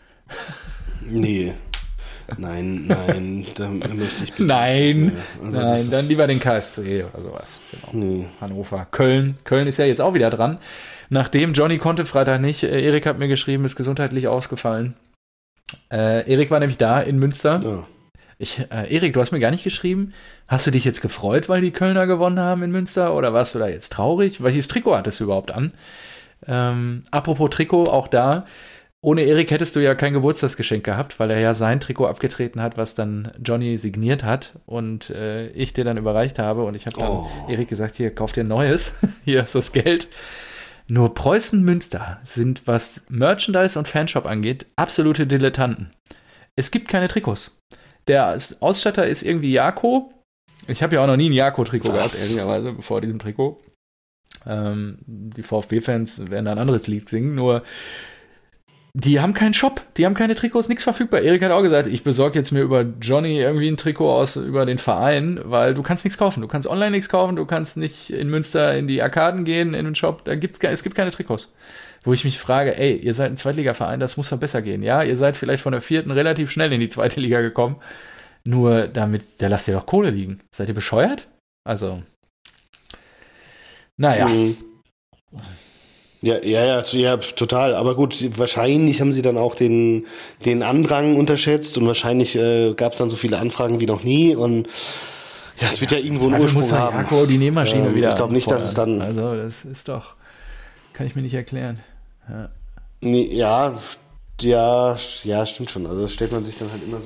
Nee. Nein, nein, da möchte ich bitte. Nein, also nein, dann lieber den K S C oder sowas. Genau. Nee. Hannover. Köln. Köln ist ja jetzt auch wieder dran. Nachdem Johnny konnte Freitag nicht, äh, Erik hat mir geschrieben, ist gesundheitlich ausgefallen. Äh, Erik war nämlich da in Münster. Ja. Ich, äh, Erik, du hast mir gar nicht geschrieben. Hast du dich jetzt gefreut, weil die Kölner gewonnen haben in Münster? Oder warst du da jetzt traurig? Welches Trikot hattest du überhaupt an? Ähm, apropos Trikot, auch da. Ohne Erik hättest du ja kein Geburtstagsgeschenk gehabt, weil er ja sein Trikot abgetreten hat, was dann Johnny signiert hat und äh, ich dir dann überreicht habe. Und ich habe dann oh. Erik gesagt, hier, kauf dir ein neues. Hier ist das Geld. Nur Preußen Münster sind, was Merchandise und Fanshop angeht, absolute Dilettanten. Es gibt keine Trikots. Der Ausstatter ist irgendwie Jako. Ich habe ja auch noch nie ein Jako-Trikot gehabt, ehrlicherweise, vor diesem Trikot. Ähm, die VfB-Fans werden da ein anderes Lied singen, nur die haben keinen Shop, die haben keine Trikots, nichts verfügbar. Erik hat auch gesagt, ich besorge jetzt mir über Johnny irgendwie ein Trikot aus über den Verein, weil du kannst nichts kaufen. Du kannst online nichts kaufen, du kannst nicht in Münster in die Arkaden gehen, in den Shop, da gibt's, es gibt keine Trikots. Wo ich mich frage, ey, ihr seid ein Zweitligaverein, das muss doch besser gehen. Ja, ihr seid vielleicht von der vierten relativ schnell in die zweite Liga gekommen, nur damit, da lasst ihr doch Kohle liegen. Seid ihr bescheuert? Also, naja. Mhm. Ja, ja, ja, ja, total. Aber gut, wahrscheinlich haben sie dann auch den, den Andrang unterschätzt und wahrscheinlich äh, gab es dann so viele Anfragen wie noch nie und ja, es wird ja, ja irgendwo einen Ursprung muss haben. Jako die Nähmaschine ähm, wieder. Ich glaube nicht, dass es dann. Also, das ist doch. Kann ich mir nicht erklären. Ja. Nee, ja, ja, ja, stimmt schon. Also, das stellt man sich dann halt immer so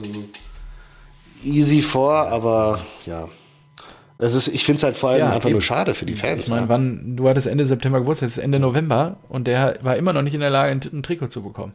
easy vor, aber ja. Es ist, ich finde es halt vor allem ja, einfach eben. nur schade für die Fans. Ich meine, ja. wann, du hattest Ende September Geburtstag, es ist Ende November und der war immer noch nicht in der Lage, ein, ein Trikot zu bekommen.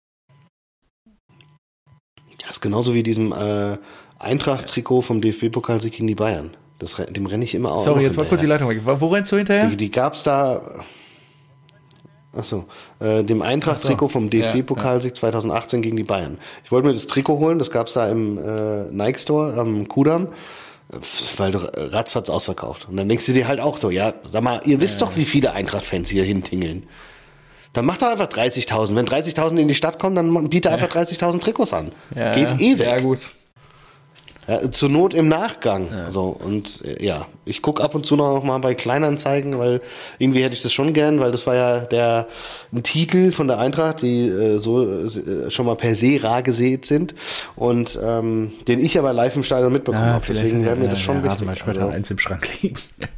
Ja, ist genauso wie diesem äh, Eintracht-Trikot vom D F B-Pokalsieg gegen die Bayern. Das, dem renne ich immer aus. Sorry, jetzt war kurz die Leitung weg. Wo rennst du hinterher? Die, die gab's da. Achso, äh, dem Eintracht-Trikot vom D F B-Pokalsieg ja, ja. zwanzig achtzehn gegen die Bayern. Ich wollte mir das Trikot holen, das gab's da im äh, Nike-Store am Kudamm. Weil du ratzfatz ausverkauft. Und dann denkst du dir halt auch so, ja, sag mal, ihr wisst ja. doch, wie viele Eintracht-Fans hier hintingeln. Dann macht doch einfach dreißigtausend. Wenn dreißigtausend in die Stadt kommen, dann bietet ja. einfach dreißigtausend Trikots an. Ja. Geht eh weg. Ja, gut. Ja, zur Not im Nachgang. Ja. So, und äh, ja, ich gucke ab und zu noch mal bei Kleinanzeigen, weil irgendwie hätte ich das schon gern, weil das war ja der ein Titel von der Eintracht, die äh, so äh, schon mal per se rar gesät sind und ähm, den ich aber live im Stadion mitbekommen ja, habe. Deswegen wäre mir das ja, schon ja, wichtig. Mal später also. eins im Schrank liegen.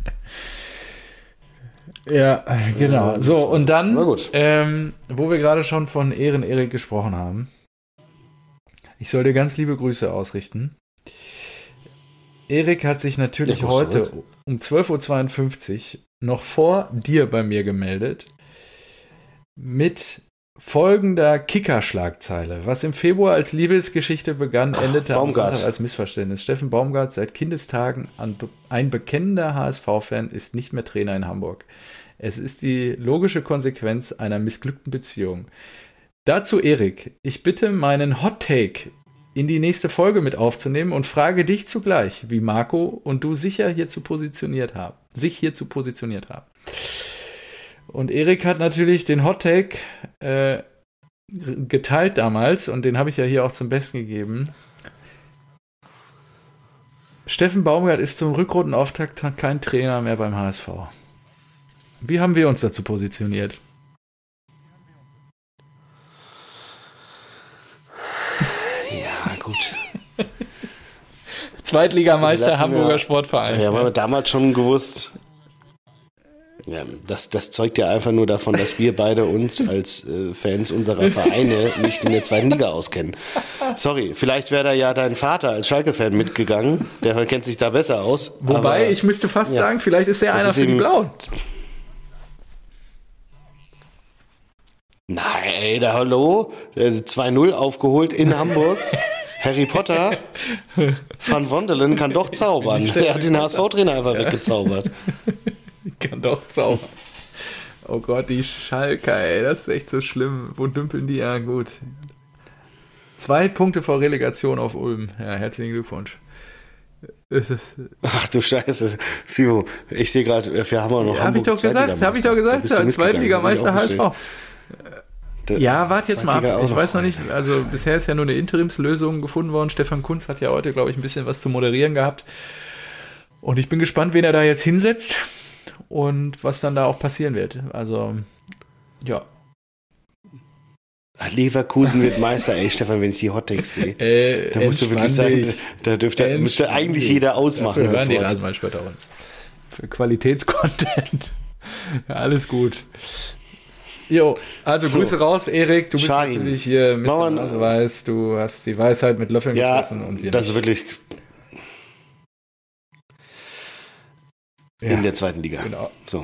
Ja, genau. Ja, so, und dann, ähm, wo wir gerade schon von Ehren-Erik gesprochen haben, ich soll dir ganz liebe Grüße ausrichten. Erik hat sich natürlich heute zurück. um zwölf Uhr zweiundfünfzig noch vor dir bei mir gemeldet mit folgender Kicker-Schlagzeile. Was im Februar als Liebesgeschichte begann, endete Ach, am Baumgart. Sonntag als Missverständnis. Steffen Baumgart, seit Kindestagen an, ein bekennender H S V-Fan, ist nicht mehr Trainer in Hamburg. Es ist die logische Konsequenz einer missglückten Beziehung. Dazu, Erik, ich bitte meinen Hot-Take in die nächste Folge mit aufzunehmen und frage dich zugleich, wie Marco und du sicher hierzu positioniert haben, sich hierzu positioniert haben. Und Erik hat natürlich den Hot-Take äh, geteilt damals und den habe ich ja hier auch zum Besten gegeben. Steffen Baumgart ist zum Rückrundenauftakt kein Trainer mehr beim H S V. Wie haben wir uns dazu positioniert? Ja, gut. Zweitligameister Lassen Hamburger wir- Sportverein. Ja, haben wir damals schon gewusst. Ja, das, das zeugt ja einfach nur davon, dass wir beide uns als äh, Fans unserer Vereine nicht in der zweiten Liga auskennen. Sorry, vielleicht wäre da ja dein Vater als Schalke-Fan mitgegangen. Der kennt sich da besser aus. Wobei, aber ich müsste fast ja. sagen, vielleicht ist der Das einer ist für die eben- Blauen. Nein, ey, da hallo, äh, zwei null aufgeholt in Hamburg. Harry Potter, Van Wondelen kann doch zaubern. Er hat den H S V-Trainer einfach weggezaubert. Kann doch zaubern. Oh Gott, die Schalker, ey, das ist echt so schlimm. Wo dümpeln die? Ja, gut. Zwei Punkte vor Relegation auf Ulm. Ja, herzlichen Glückwunsch. Ach du Scheiße, Sivo, ich sehe gerade, wir haben auch noch Ja, hab ich Hamburg doch gesagt, hab ich doch Da gesagt, bist du als mitgegangen, Zweitligameister hab H ich S auch V. Der- Ja, warte jetzt mal ab. Zweitliga auch Ich noch. weiß noch nicht, also bisher ist ja nur eine Interimslösung gefunden worden. Stefan Kunz hat ja heute, glaube ich, ein bisschen was zu moderieren gehabt. Und ich bin gespannt, wen er da jetzt hinsetzt und was dann da auch passieren wird. Also, ja. Leverkusen wird Meister, ey Stefan, wenn ich die Hottakes sehe. Äh, Da musst du wirklich entspann sagen, dich. da dürfte, müsste eigentlich jeder ausmachen Dafür hören die sofort. Rasenballspötter uns. Für Qualitätscontent. Ja, alles gut. Jo, also So. Grüße raus, Erik. Du bist Shahin. natürlich hier Mister Machen wir- Naseweiß. Du hast die Weisheit mit Löffeln Ja, gefressen und wir das nicht. ist wirklich Ja, in der zweiten Liga. genau. So.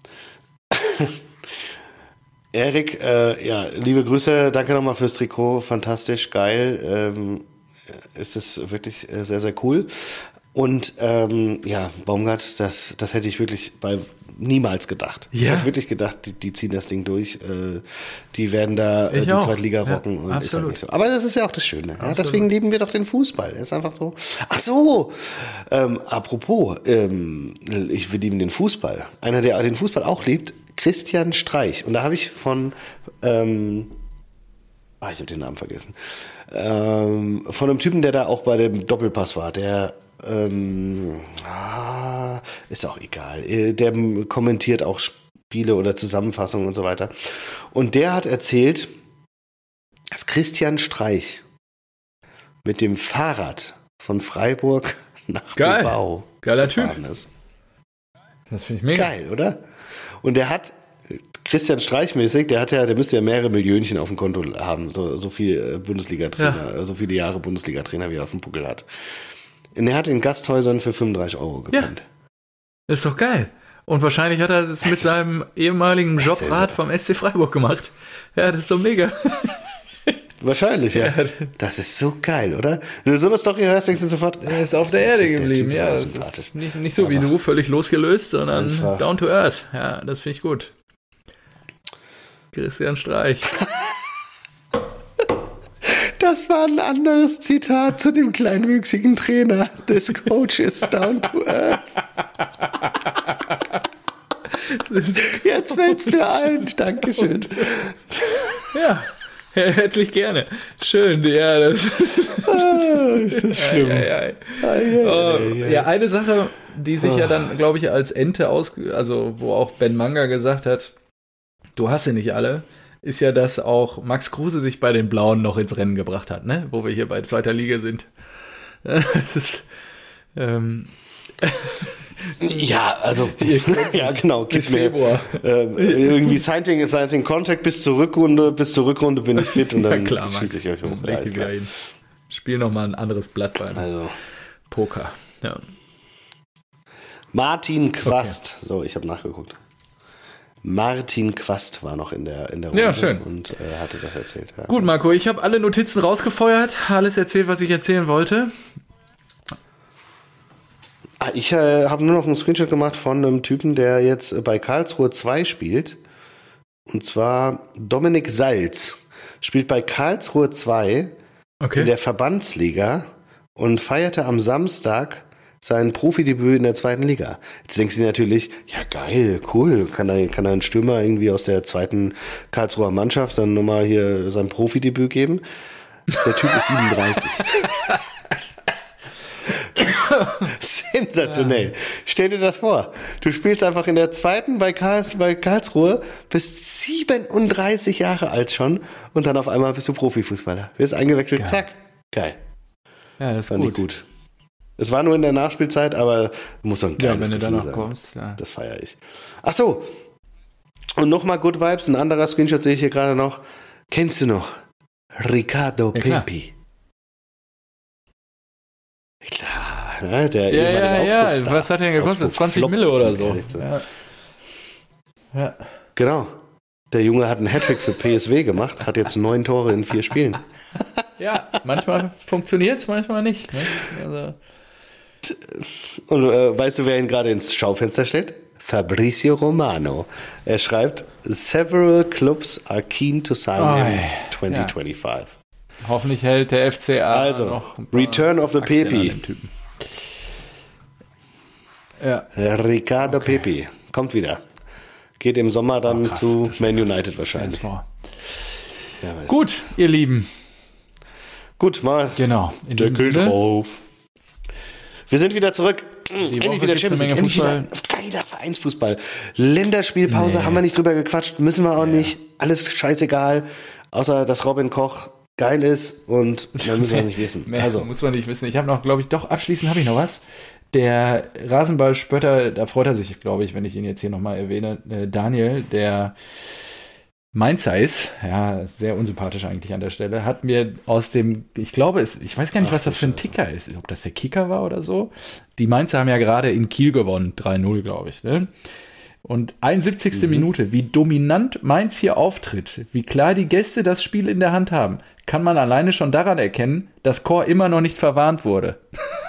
Erik, äh, ja, liebe Grüße, danke nochmal fürs Trikot, fantastisch, geil. Ähm, ist es wirklich äh, sehr, sehr cool. Und ähm, ja, Baumgart, das, das hätte ich wirklich bei niemals gedacht. Ich Ja. hätte wirklich gedacht, die, die ziehen das Ding durch. Äh, die werden da äh, Ich die auch. zweite Liga Ja, rocken. Und ist halt absolut. nicht so. Aber das ist ja auch das Schöne. Ja, Absolut. deswegen lieben wir doch den Fußball. Er ist einfach so. Ach so, ähm, apropos, ähm, ich, wir lieben den Fußball. Einer, der den Fußball auch liebt, Christian Streich. Und da habe ich von, ähm, ah, ich habe den Namen vergessen, ähm, von einem Typen, der da auch bei dem Doppelpass war, der, ähm, ah, ist auch egal, äh, der kommentiert auch Spiele oder Zusammenfassungen und so weiter. Und der hat erzählt, dass Christian Streich mit dem Fahrrad von Freiburg nach Geil. Bilbao Geiler Typ. gefahren ist. Das finde ich mega. Geil, oder? Und der hat, Christian Streich-mäßig, der hat ja, der müsste ja mehrere Millionchen auf dem Konto haben, so, so viel äh, Bundesliga-Trainer, äh, so viele Jahre Bundesliga-Trainer, wie er auf dem Puckel hat. Und er hat in Gasthäusern für fünfunddreißig Euro gepennt. Ist doch geil. Und wahrscheinlich hat er das, mit ist- seinem ehemaligen ist ja Jobrad so. vom S C Freiburg gemacht. Ja, das ist doch mega. Wahrscheinlich, ja. Ja. Das ist so geil, oder? Wenn du so eine Story hörst, denkst du sofort, Er ist auf ah, der Erde Typ, geblieben. Typ ist Ja, aber das sympathisch. ist nicht, nicht so wie Aber du, völlig losgelöst, sondern einfach- down to earth. Ja, das finde ich gut. Christian Streich. Das war ein anderes Zitat zu dem kleinwüchsigen Trainer des Coaches Down to Earth. Jetzt fällt's mir ein. Dankeschön. Ja, herzlich gerne. Schön, ja, das Ah, ist das schlimm. ja, ja, ja. Ah, ja, Oh, ja, ja, eine Sache, die sich ja dann, glaube ich, als Ente aus, also wo auch Ben Manga gesagt hat, du hast sie nicht alle, ist ja, dass auch Max Kruse sich bei den Blauen noch ins Rennen gebracht hat, ne? Wo wir hier bei zweiter Liga sind. Das ist, ähm, Ja, also, ja, genau. bis Gib mir, Februar. ähm, irgendwie Sighting, Sighting Contact bis zur Rückrunde, bis zur Rückrunde bin ich fit und dann Ja klar, Max. schieße ich euch hoch. Leg Alles die wieder klar. hin. Spiel noch mal ein anderes Blatt beim Also, Poker. Ja. Martin Quast. So, ich habe nachgeguckt. Martin Quast war noch in der, in der Runde Ja, schön. und äh, hatte das erzählt. Ja. Gut, Marco, ich habe alle Notizen rausgefeuert, alles erzählt, was ich erzählen wollte. Ah, Ich äh, habe nur noch einen Screenshot gemacht von einem Typen, der jetzt bei Karlsruhe zwei spielt. Und zwar Dominik Salz. Spielt bei Karlsruhe zwei Okay. in der Verbandsliga und feierte am Samstag sein Profidebüt in der zweiten Liga. Jetzt denkst du dir natürlich, ja geil, cool, kann da, kann da ein Stürmer irgendwie aus der zweiten Karlsruher Mannschaft dann nochmal hier sein Profidebüt geben? Der Typ ist siebenunddreißig. Sensationell. Ja. Stell dir das vor. Du spielst einfach in der zweiten bei, Karls, bei Karlsruhe, bist siebenunddreißig Jahre alt schon und dann auf einmal bist du Profifußballer. Wirst eingewechselt, Geil. zack. Geil. Ja, das ist Fand gut. ich gut. Es war nur in der Nachspielzeit, aber muss so ein Ja, geiles wenn du Gefühl da noch sein. kommst. Ja. Das feiere ich. Ach so. Und nochmal Good Vibes, ein anderer Screenshot sehe ich hier gerade noch. Kennst du noch Ricardo Ja, klar. Pepi? Klar, ne? Der Ja, ehemalige ja, ja. Augsburg-Star. Was hat der denn gekostet? Augsburg zwanzig Flop, Mille oder um so. ehrlich zu sein. Ja. Ja. Genau. Der Junge hat einen Hattrick für P S W gemacht, hat jetzt neun Tore in vier Spielen. Ja, manchmal funktioniert es, manchmal nicht. Ne? Also, Und äh, weißt du, wer ihn gerade ins Schaufenster stellt? Fabrizio Romano. Er schreibt, several clubs are keen to sign Oh, him ja. twenty twenty-five. hoffentlich hält der F C A Also, noch ein paar Return of the Aktien Pepi. an dem Typen. Ja. Ricardo Okay. Pepi kommt wieder. Geht im Sommer dann Oh, krass. zu Das Man United wahrscheinlich. Vor. Ja, weiß Gut, ihr Lieben. Gut, mal Genau. In diesem Deckel Sinne, drauf. Wir sind wieder zurück. Die Endlich Woche wieder gibt's Champions eine League. Menge Endlich wieder Fußball. geiler Vereinsfußball. Länderspielpause Nee. haben wir nicht drüber gequatscht. Müssen wir auch nicht. Alles scheißegal. Außer, dass Robin Koch geil ist und dann müssen wir nicht wissen. Mehr Also, muss man nicht wissen. Ich habe noch, glaube ich, doch abschließend habe ich noch was. Der Rasenballspötter, da freut er sich, glaube ich, wenn ich ihn jetzt hier nochmal erwähne. Äh, Daniel, der Mainzer ist, ja, sehr unsympathisch eigentlich an der Stelle, hat mir aus dem, ich glaube, es, ich weiß gar nicht, Ach, was das du für ein Scheiße. Ticker ist, ob das der Kicker war oder so. Die Mainzer haben ja gerade in Kiel gewonnen, drei null, glaube ich. Ne? Und einundsiebzigste Mhm. Minute, wie dominant Mainz hier auftritt, wie klar die Gäste das Spiel in der Hand haben, kann man alleine schon daran erkennen, dass Chor immer noch nicht verwarnt wurde.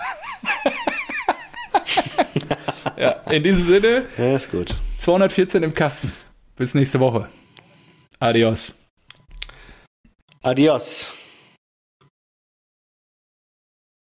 Ja, in diesem Sinne, ja, ist gut. zweihundertvierzehn im Kasten. Bis nächste Woche. Adios. Adios.